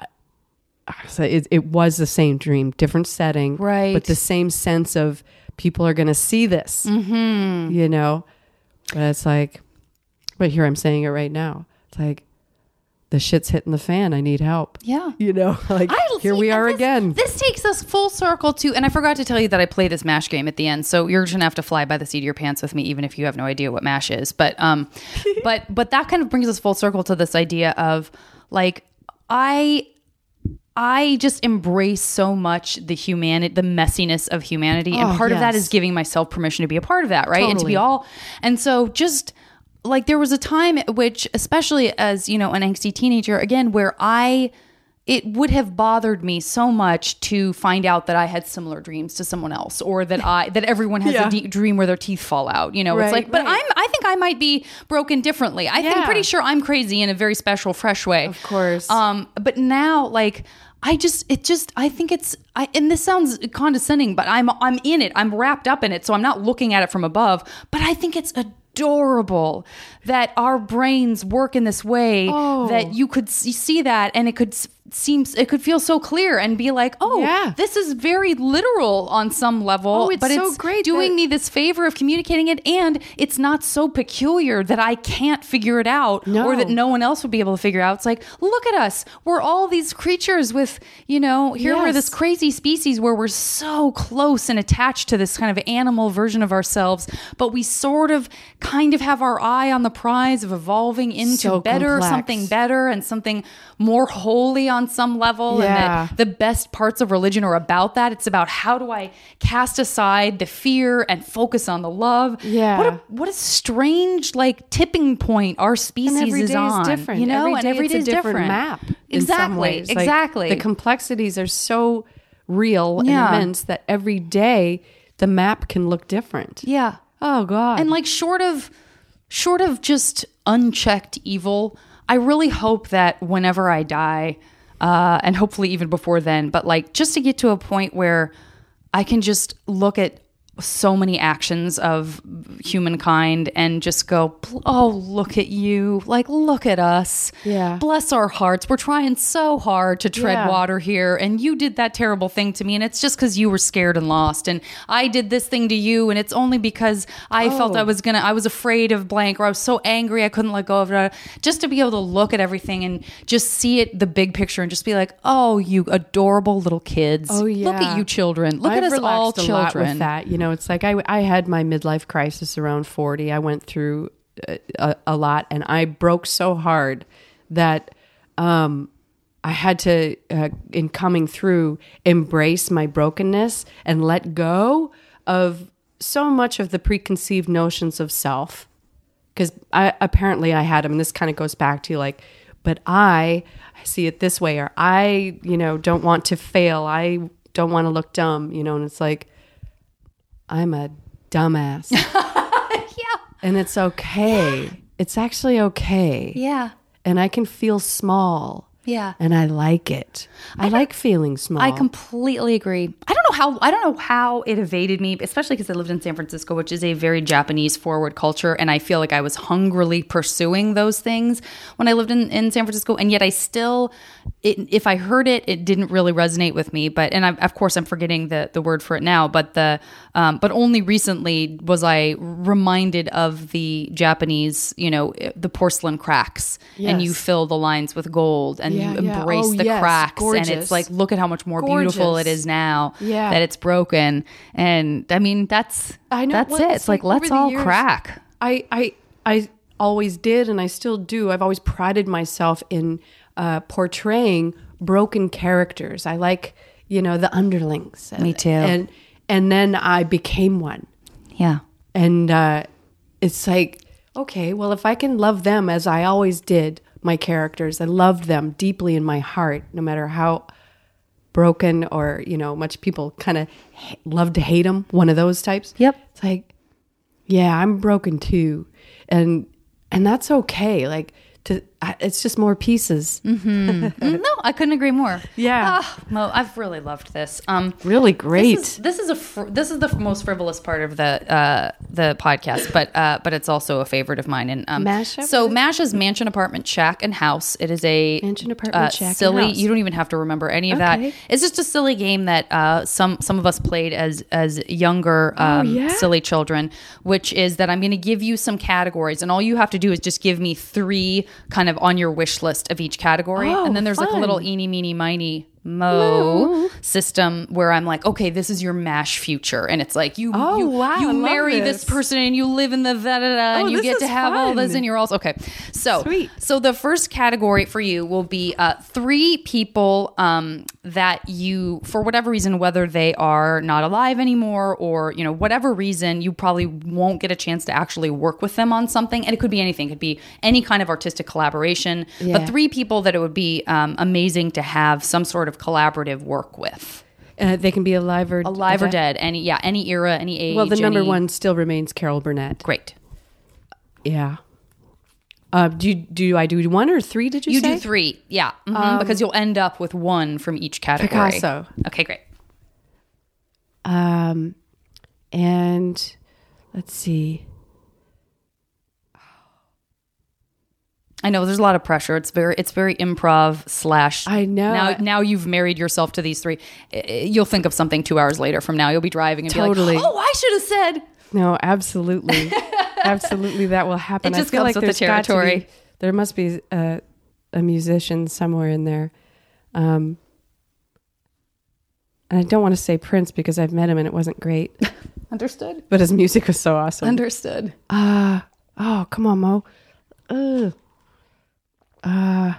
so it, it was the same dream, different setting, Right. but the same sense of people are going to see this, Mm-hmm. you know, but it's like, but here I'm saying it right now. It's like the shit's hitting the fan. I need help. Yeah. You know, like I- here see, we and are this- again. This takes us full circle to, and I forgot to tell you that I play this MASH game at the end. So you're just gonna have to fly by the seat of your pants with me, even if you have no idea what MASH is. But, um, but, but that kind of brings us full circle to this idea of like, I, I just embrace so much the humanity, the messiness of humanity. And Oh, part of that yes. is giving myself permission to be a part of that. Right. And to be Totally. all, and so just, like there was a time at which, especially as, you know, an angsty teenager, again, where I, it would have bothered me so much to find out that I had similar dreams to someone else, or that I, that everyone has Yeah. a deep dream where their teeth fall out. You know, it's Right, like, but right. I'm, I think I might be broken differently. I think Yeah. pretty sure I'm crazy in a very special, fresh way. Of course. Um, but now, like, I just, it just, I think it's, I, and this sounds condescending, but I'm, I'm in it. I'm wrapped up in it. So I'm not looking at it from above, but I think it's adorable that our brains work in this way Oh. that you could see, see that and it could s- seem, it could feel so clear and be like, oh, Yeah. this is very literal on some level, Oh, it's but so it's great doing that- me this favor of communicating it. And it's not so peculiar that I can't figure it out No. or that no one else would be able to figure out. It's like, look at us. We're all these creatures with, you know, here we're this Yes. crazy species where we're so close and attached to this kind of animal version of ourselves, but we sort of kind of have our eye on the prize of evolving into So better, complex. something better and something more holy on some level. Yeah. And that the best parts of religion are about that. It's about how do I cast aside the fear and focus on the love. Yeah. What a, what a strange like tipping point our species And every is day on. is different. You know, every and day every it's day a is different, different. map. In Exactly. some ways. Like, exactly. the complexities are so real Yeah. and immense that every day the map can look different. yeah. Oh God. And like short of short of just unchecked evil, I really hope that whenever I die, uh, and hopefully even before then, but like just to get to a point where I can just look at so many actions of humankind and just go, oh, look at you. Like, look at us. Yeah. Bless our hearts. We're trying so hard to tread Yeah. water here. And you did that terrible thing to me. And it's just because you were scared and lost. And I did this thing to you. And it's only because I felt Oh. I was going to, I was afraid of blank, or I was so angry I couldn't let go of it. Just to be able to look at everything and just see it, the big picture, and just be like, oh, you adorable little kids. Oh, yeah. Look at you children. Look I've at us all relaxed a lot children. with that. You know, it's like I, I had my midlife crisis around forty. I went through a, a, a lot and I broke so hard that um, I had to, uh, in coming through, embrace my brokenness and let go of so much of the preconceived notions of self. Because I apparently I had them, and this kind of goes back to like, but I, I see it this way, or I, you know, don't want to fail. I don't want to look dumb, you know, and it's like, I'm a dumbass. Yeah. And it's okay. It's actually okay. Yeah. And I can feel small. Yeah. And I like it. I, like feeling small. I completely agree. I don't know how I don't know how it evaded me, especially because I lived in San Francisco, which is a very Japanese forward culture, and I feel like I was hungrily pursuing those things when I lived in, in San Francisco, and yet I still, it, if I heard it, it didn't really resonate with me. But and I, of course I'm forgetting the the word for it now, but the um, but only recently was I reminded of the Japanese, you know, the porcelain cracks, Yes. and you fill the lines with gold, and Yeah, you yeah. embrace Oh, the yes. cracks, Gorgeous. and it's like, look at how much more beautiful it Gorgeous. is now Yeah. that it's broken. And I mean, that's I know. that's Well, it. it's It's like, like let's over the all years- crack. I, I, I always did, and I still do. I've always prided myself in uh, portraying broken characters. I like, you know, the underlings. Me too. And and then I became one, Yeah. and uh, it's like, okay, well, if I can love them as I always did, my characters, I loved them deeply in my heart, no matter how broken or, you know, much people kind of ha- love to hate them. One of those types. Yep. It's like, yeah, I'm broken too, and and that's okay. Like, to I- it's just more pieces. Mm, no, I couldn't agree more. Yeah. Ah, Mo, I've really loved this. Um, Really great. This is, this is a fr- this is the most frivolous part of the uh, the podcast, but uh, but it's also a favorite of mine. And um, MASH, so was it? MASH is mansion, apartment, shack, and house. It is a Mansion, apartment, uh, shack, and silly. house. You don't even have to remember any of Okay. that. It's just a silly game that uh, some some of us played as as younger um, yeah? silly children. Which is that I'm going to give you some categories, and all you have to do is just give me three kind of on your wish list of each category, Oh, and then there's like a fun. little eeny meeny miny mo system where I'm like, okay, this is your MASH future, and it's like you Oh, you, wow, you I love marry this. this. person and you live in the da da da, and Oh, you this get to is have all this, fun. and you're also okay. So Sweet. so the first category for you will be uh, three people um, that you, for whatever reason, whether they are not alive anymore or you know whatever reason, you probably won't get a chance to actually work with them on something, and it could be anything. It could be any kind of artistic collaboration, Yeah. but three people that it would be um, amazing to have some sort of collaborative work with. Uh, they can be alive or Alive or dead, any yeah, any era, any age. Well, the number any- one still remains Carol Burnett. Great. Yeah. Uh, do you, do I do one or three? Did you, You say? do three, yeah, mhm, because you'll end up with one from each category. Picasso. Okay, great. Um, and let's see. I know there's a lot of pressure. It's very, it's very improv slash. I know. Now, now you've married yourself to these three. I- I- You'll think of something two hours later from now. You'll be driving and Totally. be like, "Oh, I should have said." No, absolutely, absolutely, that will happen. It just I feel comes like with the there's got to territory. be- there must be a, a musician somewhere in there. Um, and I don't want to say Prince because I've met him and it wasn't great, Understood. but his music was so awesome. Understood. Uh, oh, come on, Mo. Ugh. Uh,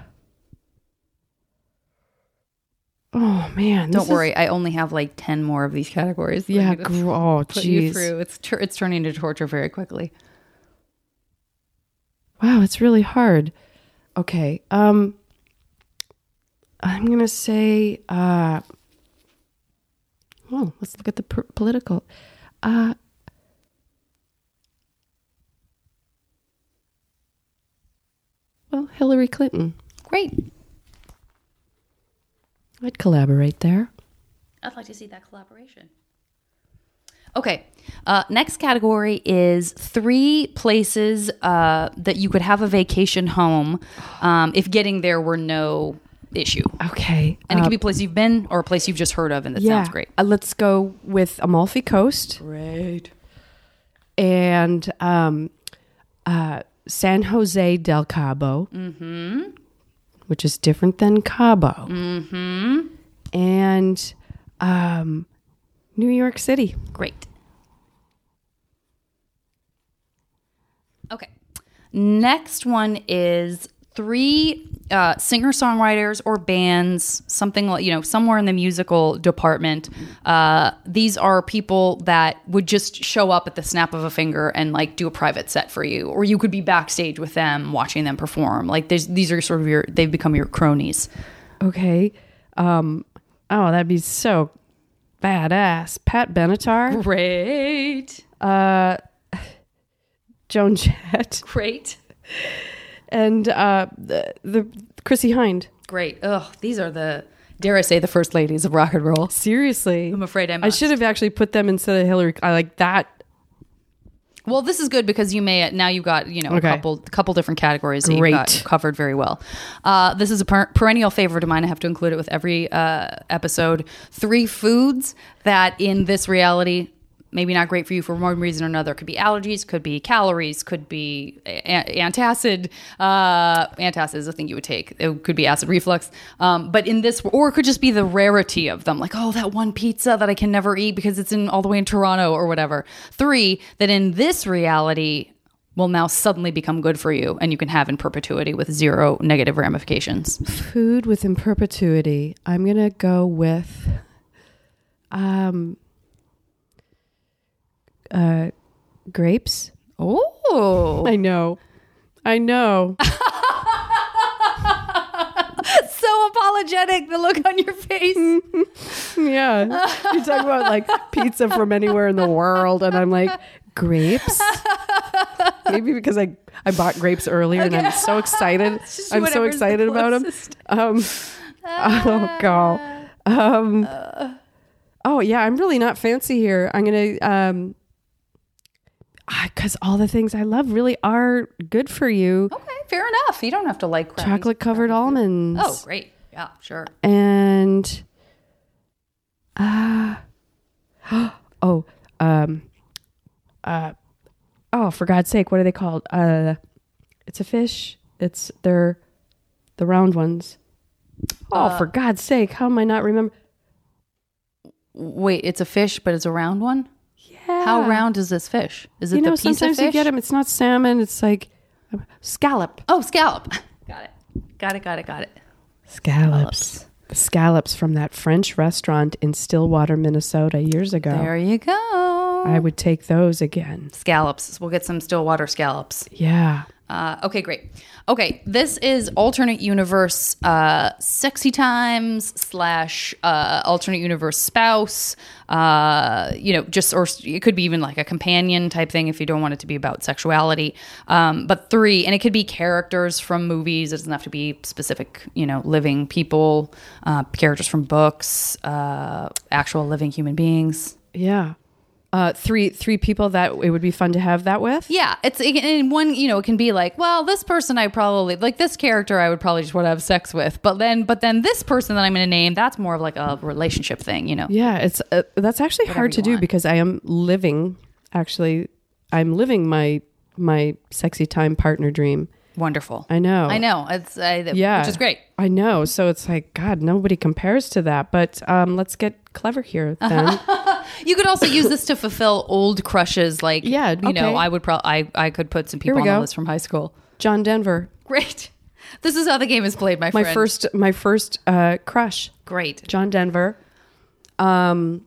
oh, man. Don't this is- worry. I only have like ten more of these categories. that I Yeah, need to gr- oh, put you jeez. through. It's tur- it's turning into torture very quickly. Wow, it's really hard. Okay. Um, I'm going to say, uh, well, let's look at the per- political. Uh, well, Hillary Clinton. Great. I'd collaborate there. I'd like to see that collaboration. Okay. Uh, next category is three places uh, that you could have a vacation home um, if getting there were no issue. Okay. And it uh, could be a place you've been or a place you've just heard of, and that yeah. sounds great. Uh, let's go with Amalfi Coast Great. and um, uh, San Jose del Cabo, Mm-hmm. which is different than Cabo, Mm-hmm. and um, New York City. Great. Okay. Next one is three uh, singer-songwriters or bands, something like, you know, somewhere in the musical department. Uh, these are people that would just show up at the snap of a finger and like do a private set for you, or you could be backstage with them watching them perform. Like there's, these are sort of your, they've become your cronies. Okay. Um, oh, that'd be so badass. Pat Benatar, Great. uh, Joan Jett, Great. and uh, the, the Chrissy Hind. Great. Ugh, these are the Dare I say the first ladies of rock and roll? Seriously. I'm afraid I I must. should have actually put them instead of Hillary. I like that. Well, this is good because you may now you've got you know Okay. a couple couple different categories that Great. you've got covered very well. Uh, this is a per- perennial favorite of mine. I have to include it with every uh, episode. Three foods that in this reality maybe not great for you for one reason or another. Could be allergies, could be calories, could be a- antacid. Uh, antacid is a thing you would take. It could be acid reflux. Um, but in this, or it could just be the rarity of them. Like, oh, that one pizza that I can never eat because it's in all the way in Toronto or whatever. Three, that in this reality will now suddenly become good for you and you can have in perpetuity with zero negative ramifications. Food within perpetuity. I'm going to go with um, uh, grapes. Oh, I know. I know. so apologetic, the look on your face. Yeah. You talk about like pizza from anywhere in the world. And I'm like, grapes? Maybe because I, I bought grapes earlier Okay. and I'm so excited. Just I'm so whatever's the excited about them. closest. Um, oh, God. Um, oh, yeah. I'm really not fancy here. I'm going to, um, because all the things I love really are good for you. Okay, fair enough. You don't have to like crappy- Chocolate covered almonds. Oh, great. Yeah, sure. And uh oh, um uh oh, for God's sake, what are they called? Uh it's a fish. It's they're the round ones. Oh, Uh, for God's sake, how am I not remember? Wait, it's a fish, but it's a round one? Yeah. How round is this fish? Is it You know, the piece of sometimes fish? you get them. It's not salmon. It's like scallop. Oh, scallop. Got it. Got it, got it, got it. Scallops. Scallops from that French restaurant in Stillwater, Minnesota years ago. There you go. I would take those again. Scallops. We'll get some Stillwater scallops. Yeah. Uh, okay, great. Okay, this is alternate universe uh, sexy times slash uh, alternate universe spouse. Uh, you know, just or it could be even like a companion type thing if you don't want it to be about sexuality. Um, but three, and it could be characters from movies. It doesn't have to be specific, you know, living people, uh, characters from books, uh, actual living human beings. Yeah. Uh, three three people that it would be fun to have that with. Yeah, it's in one. You know, it can be like, well, this person I probably like. This character I would probably just want to have sex with. But then, but then this person that I'm going to name, that's more of like a relationship thing. You know. Yeah, it's uh, that's actually Whatever hard to you do want. because I am living. Actually, I'm living my my sexy time partner dream. Wonderful. I know. I know. It's I, Yeah, which is great. I know. So it's like God, nobody compares to that. But um, let's get clever here then. You could also use this to fulfill old crushes. Like, Yeah, you know, okay. I would probably I I could put some Here people we on the go. list from high school. John Denver, Great. This is how the game is played, my my friend. first my first uh, crush. Great. John Denver. Um,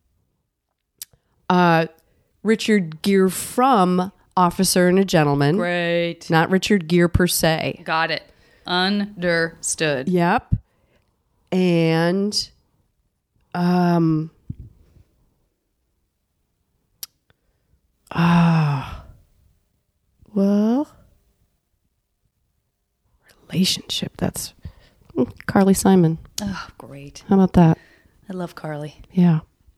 uh, Richard Gere from Officer and a Gentleman. Great. Not Richard Gere per se. Got it. Understood. Yep. And um ah well relationship that's mm, Carly Simon. Oh, great. How about that? I love Carly. Yeah.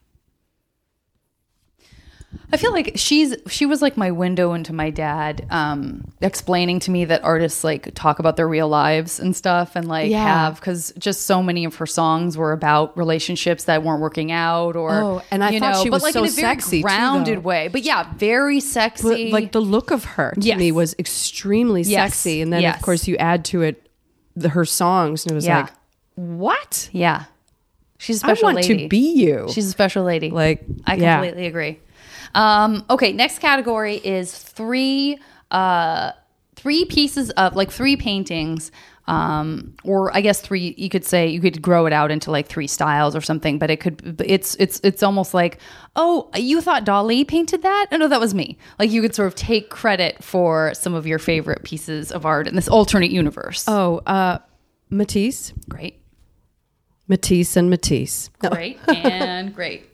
I feel like she's she was like my window into my dad, um, explaining to me that artists like talk about their real lives and stuff, and like Yeah. have because just so many of her songs were about relationships that weren't working out, or Oh, and I you thought know, she but was like so in a very sexy, too, grounded though. way. But yeah, very sexy. But, like the look of her to Yes. me was extremely Yes. sexy, and then Yes. of course you add to it the, her songs, and it was Yeah. like, what? yeah, she's a I special want lady. to be you. She's a special lady. like, I yeah. completely agree. Um, okay, next category is three uh, three pieces of like three paintings, um, or I guess three. You could say you could grow it out into like three styles or something. But it could it's it's it's almost like, oh, you thought Dali painted that? Oh no, that was me. Like you could sort of take credit for some of your favorite pieces of art in this alternate universe. Oh, uh, Matisse, Great, Matisse, and Matisse. great, and great.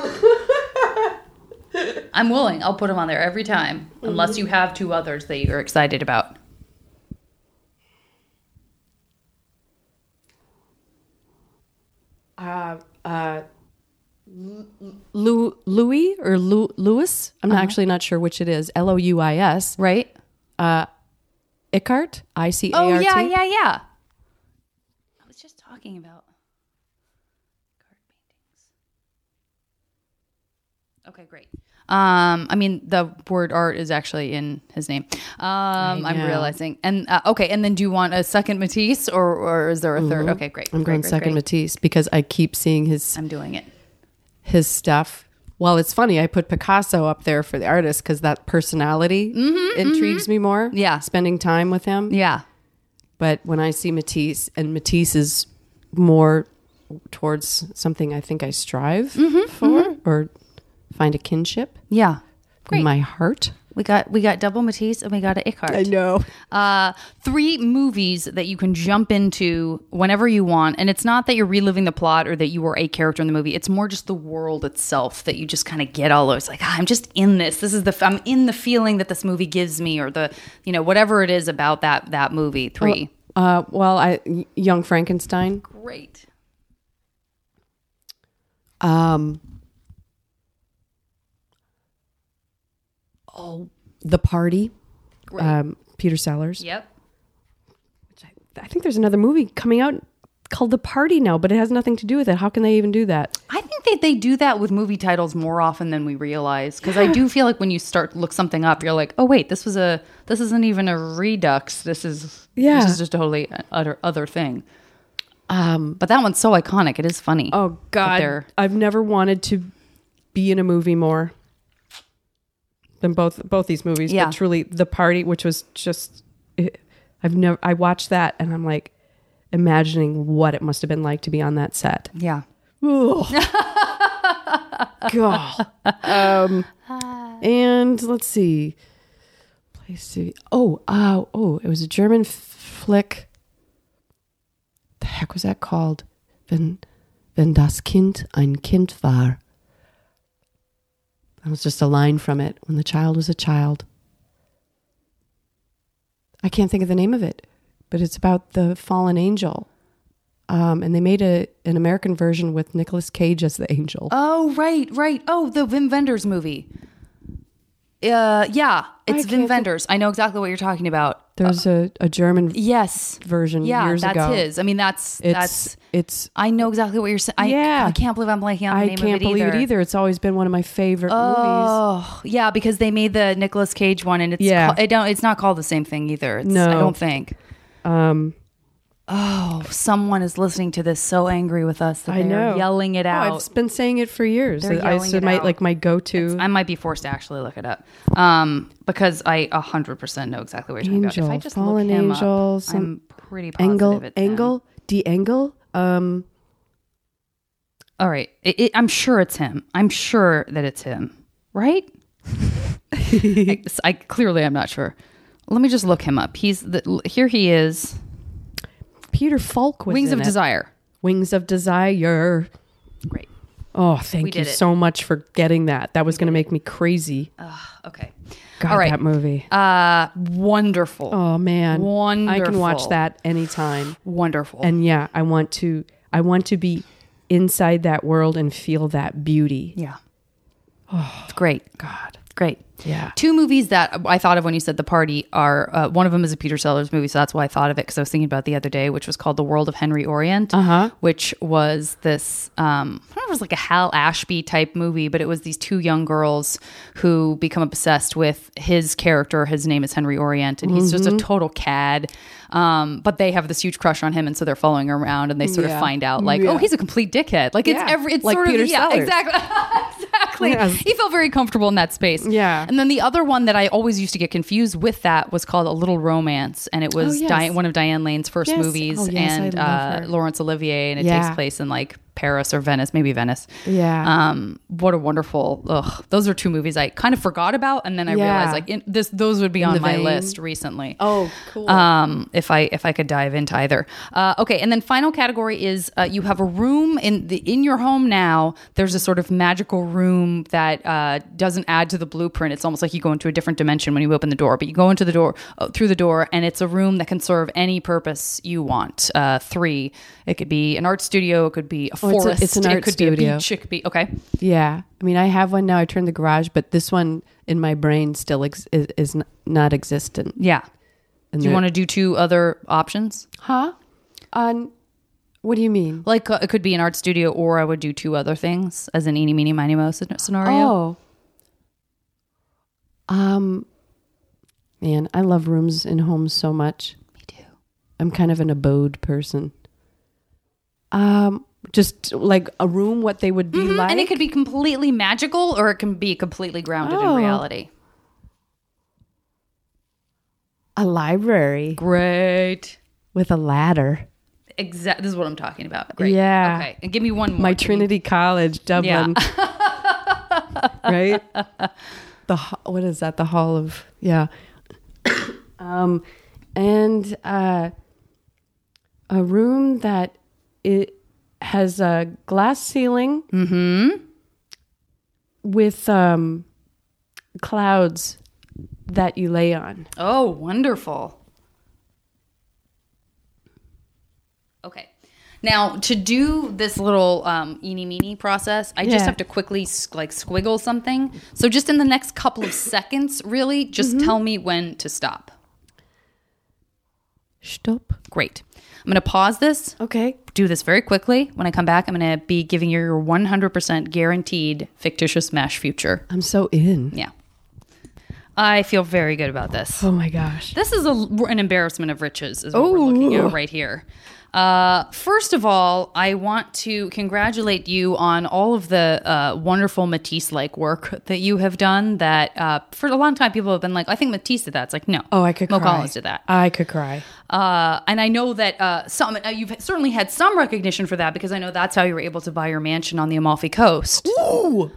I'm willing. I'll put them on there every time, unless you have two others that you're excited about. uh, Lou, Louis or Lou, Louis. I'm Uh-huh. actually not sure which it is. L O U I S. Right? Ickart. I C A R T. Oh, yeah, yeah, yeah. I was just talking about card paintings. Okay, great. Um, I mean, the word art is actually in his name. Um, I'm know. realizing. And uh, okay, and then do you want a second Matisse, or, or is there a third? Okay, great. I'm great, going great, second great. Matisse because I keep seeing his I'm doing it. his stuff. Well, it's funny. I put Picasso up there for the artist because that personality intrigues me more. Mm-hmm, Yeah. Spending time with him. Yeah. But when I see Matisse, and Matisse is more towards something I think I strive Mm-hmm, for or find a kinship Yeah. Great. in my heart. We got we got double Matisse and we got an Ickart. know. Uh, three movies that you can jump into whenever you want. And it's not that you're reliving the plot or that you were a character in the movie. It's more just the world itself that you just kind of get all those like, ah, I'm just in this. This is the, I'm in the feeling that this movie gives me, or the, you know, whatever it is about that, that movie. Three. Uh, well, I Young Frankenstein. Great. Um, oh, The Party. Great. Um, Peter Sellers. Yep. I think there's another movie coming out called The Party now, but it has nothing to do with it. How can they even do that? I think that they do that with movie titles more often than we realize. Because I do feel like when you start to look something up, you're like, oh wait, this was a this isn't even a redux. This is Yeah. this is just a totally other other thing. Um, But that one's so iconic. It is funny. oh that God, they're- I've never wanted to be in a movie more than both both these movies. Yeah. But truly, The Party, which was just, it, I've never. I watched that and I'm like, imagining what it must have been like to be on that set. Yeah. God. Um, and let's see. Place to oh uh, oh it was a German f- flick. The heck was that called? Wenn wenn das Kind ein Kind war. That was just a line from it. When the child was a child. I can't think of the name of it, but it's about the fallen angel. Um, and they made a an American version with Nicolas Cage as the angel. Oh, right, right. Oh, the Wim Wenders movie. Uh, yeah, it's can't Wim think- Wenders. I know exactly what you're talking about. There's a, a German Yes. version Yeah, years that's ago. his. I mean, that's It's that's. it's I know exactly what you're saying. I, Yeah. I can't believe I'm blanking on the I name can't of it believe either. it either. It's always been one of my favorite movies. Oh, yeah, because they made the Nicolas Cage one, and it's Yeah. called, it don't. It's not called the same thing either. It's, No. I don't think. Um, Oh, someone is listening to this so angry with us that I they know. are yelling it oh, out. I've been saying it for years. They're I yelling so it my out. like my go-to I might be forced to actually look it up, um, because I a hundred percent know exactly what you're talking Angel, about. If I just fallen look him angel, up, some I'm pretty positive angle it's him. angle D angle. Um, All right, it, it, I'm sure it's him. I'm sure that it's him, right? I, I clearly I'm not sure. Let me just look him up. He's the, here. He is. Peter Falk was Wings in of it. Desire. Wings of Desire. Great. Oh, thank We you did it. so much for getting that. That was going to make me crazy. Okay. God, All right. that movie. Uh, wonderful. Oh man, I can watch wonderful. that anytime. Wonderful. And yeah, I want to. I want to be inside that world and feel that beauty. yeah. Oh, it's great. God. Great. Yeah. Two movies that I thought of when you said The Party are, uh, one of them is a Peter Sellers movie, so that's why I thought of it, because I was thinking about it the other day, which was called The World of Henry Orient, Uh-huh. which was this, um, I don't know if it was like a Hal Ashby type movie, but it was these two young girls who become obsessed with his character. His name is Henry Orient, and he's just a total cad. Um, but they have this huge crush on him, and so they're following him around, and they sort Yeah. of find out, like, Yeah. oh, he's a complete dickhead. Like, it's Yeah. every, it's Like sort Peter of, yeah, Sellers. exactly. Exactly. Yes. He felt very comfortable in that space. Yeah. And then the other one that I always used to get confused with that was called A Little Romance, and it was Oh, yes. Diane, one of Diane Lane's first Yes. movies, Oh, yes, I and love uh, her. Laurence Olivier, and it Yeah. takes place in like Paris or Venice, maybe Venice. Yeah. Um, what a wonderful. Ugh, those are two movies I kind of forgot about, and then I Yeah. realized like in, this, those would be on the my vein. list recently. Oh, cool. Um, if I if I could dive into either. Uh, okay, and then final category is uh, you have a room in the in your home now. There's a sort of magical room that uh, doesn't add to the blueprint. It's almost like you go into a different dimension when you open the door. But you go into the door uh, through the door, and it's a room that can serve any purpose you want. Uh, three. It could be an art studio. It could be a Oh, it's a- forest. it's an art it could studio. be a beach. It could be okay. Yeah. I mean, I have one now. I turned the garage, but this one in my brain still ex- is, is n- not existent. Yeah. And Do you there- want to do two other options? Huh? On what do you mean? Like uh, it could be an art studio, or I would do two other things as an eeny, meeny, miny, mo scen- scenario. Oh. Um, man, I love rooms in homes so much. Me too. I'm kind of an abode person. Um, just like a room, what they would be Mhm, like. And it could be completely magical, or it can be completely grounded Oh. in reality. a library Great. with a ladder. Exactly. This is what I'm talking about. Great. Yeah. Okay. And give me one more. My Give me- Trinity College, Dublin. Right? The ho- what is that? The Hall of yeah. um, and uh, a room that it has a glass ceiling Mm-hmm. with um, clouds that you lay on. Oh, wonderful. Okay. Now, to do this little um, eeny meeny process, I Yeah. just have to quickly s- like squiggle something. So just in the next couple of seconds, really, just tell me when to stop. Stop. Great. I'm going to pause this, Okay. do this very quickly. When I come back, I'm going to be giving you your one hundred percent guaranteed fictitious MASH future. I'm so in. Yeah. I feel very good about this. Oh my gosh. This is a, an embarrassment of riches, is what we're looking Ooh. at right here. Uh, first of all, I want to congratulate you on all of the uh, wonderful Matisse-like work that you have done. That uh, for a long time, people have been like, "I think Matisse did that." It's like, no, Oh, I could Mo cry. Collins did that. I could cry. Uh, and I know that uh, some uh, you've certainly had some recognition for that, because I know that's how you were able to buy your mansion on the Amalfi Coast. Ooh.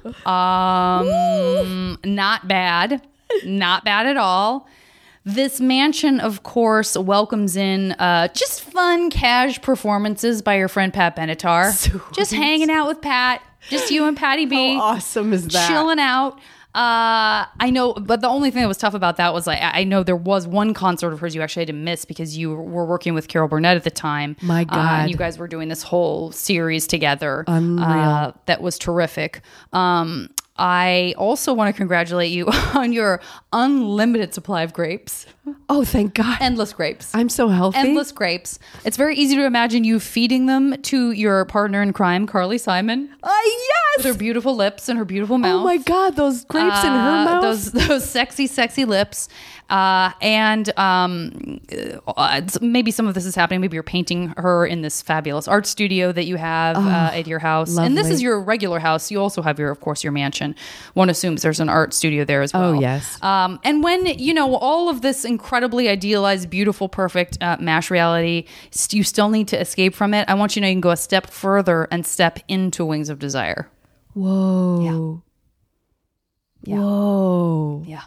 Um, not bad. Not bad at all. This mansion, of course, welcomes in uh, just fun, cash performances by your friend Pat Benatar. Sweet. Just hanging out with Pat. Just you and Patty B. How awesome is that? Chilling out. Uh, I know, but the only thing that was tough about that was like, I I know there was one concert of hers you actually had to miss because you were working with Carol Burnett at the time. My Uh, God. and you guys were doing this whole series together. Unreal. Uh, that was terrific. Um, I also want to congratulate you on your unlimited supply of grapes. Oh, thank God. Endless grapes. I'm so healthy. Endless grapes. It's very easy to imagine you feeding them to your partner in crime, Carly Simon, Uh, with her yes. beautiful lips and her beautiful mouth. Oh my God, those grapes in her Uh, mouth. Those those sexy, sexy lips. Uh, and um, uh, it's- maybe some of this is happening. Maybe you're painting her in this fabulous art studio that you have uh, at your house. And this lovely. is your regular house. You also have your, of course, your mansion. One assumes there's an art studio there as well. Oh, yes. Um, and when, you know, all of this incredibly idealized, beautiful, perfect uh, MASH reality, st- you still need to escape from it. I want you to know you can go a step further and step into Wings of Desire. Whoa. Yeah. Whoa. Yeah.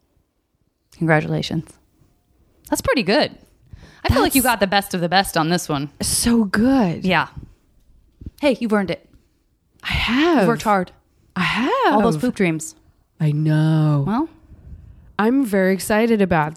Congratulations. That's pretty good. I feel like you got the best of the best on this one. So good. Yeah. Hey, you've earned it. I have. You've worked hard. I have. All those poop dreams. I know. Well, I'm very excited about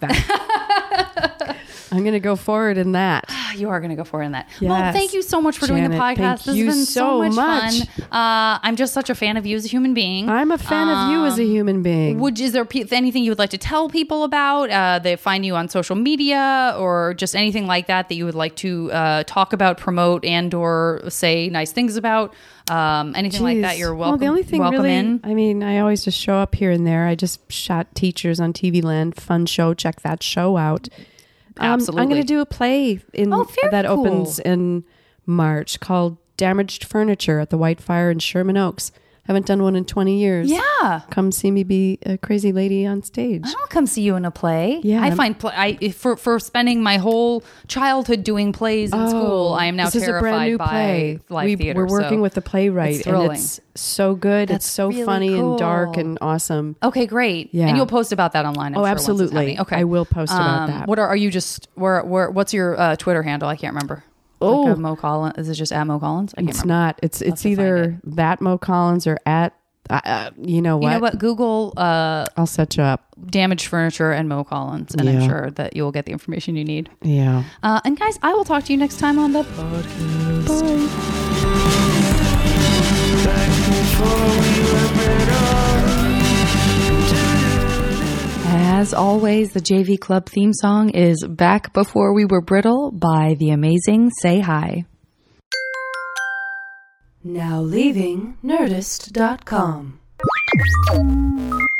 that. I'm going to go forward in that. you are going to go for it in that. Well, Yes. thank you so much for doing the Janet, podcast. thank This you has been so, so much, much. fun. Uh, I'm just such a fan of you as a human being. I'm a fan of you as a human being. Would is there pe- anything you would like to tell people about? Uh, they find you on social media or just anything like that that you would like to uh, talk about, promote, and or say nice things about? Um, anything like that? Jeez. You're welcome. Well, the only thing welcome really, in. I mean, I always just show up here and there. I just shot Teachers on T V Land. Fun show. Check that show out. Um, Absolutely. I'm going to do a play in Oh, very that cool. opens in March called Damaged Furniture at the White Fire in Sherman Oaks. Haven't done one in twenty years. Yeah. Come see me be a crazy lady on stage. I'll come see you in a play. Yeah, I I'm- find play, I for for spending my whole childhood doing plays in school. I am now Oh, this is a terrified brand new by play. live we, theater. We're working so- with the playwright, it's thrilling. and it's so good. That's it's so really funny and dark cool. and awesome. Okay, great. Yeah. And you'll post about that online. I'm Oh, sure, once it's absolutely. happening. Okay, I will post about Um, that. What are, are you just where where? What's your uh, Twitter handle? I can't remember. Oh. like a Mo Collins. Is it just at Mo Collins? I can't It's remember. not. It's it's have to find either that Mo Collins or at. Uh, uh, you know what? You know what? Google uh, I'll set you up. damaged furniture and Mo Collins, and I'm Yeah. sure that you will get the information you need. Yeah. Uh, and guys, I will talk to you next time on the podcast. Bye. As always, the J V Club theme song is Back Before We Were Brittle by the amazing Say Hi. Now leaving Nerdist dot com.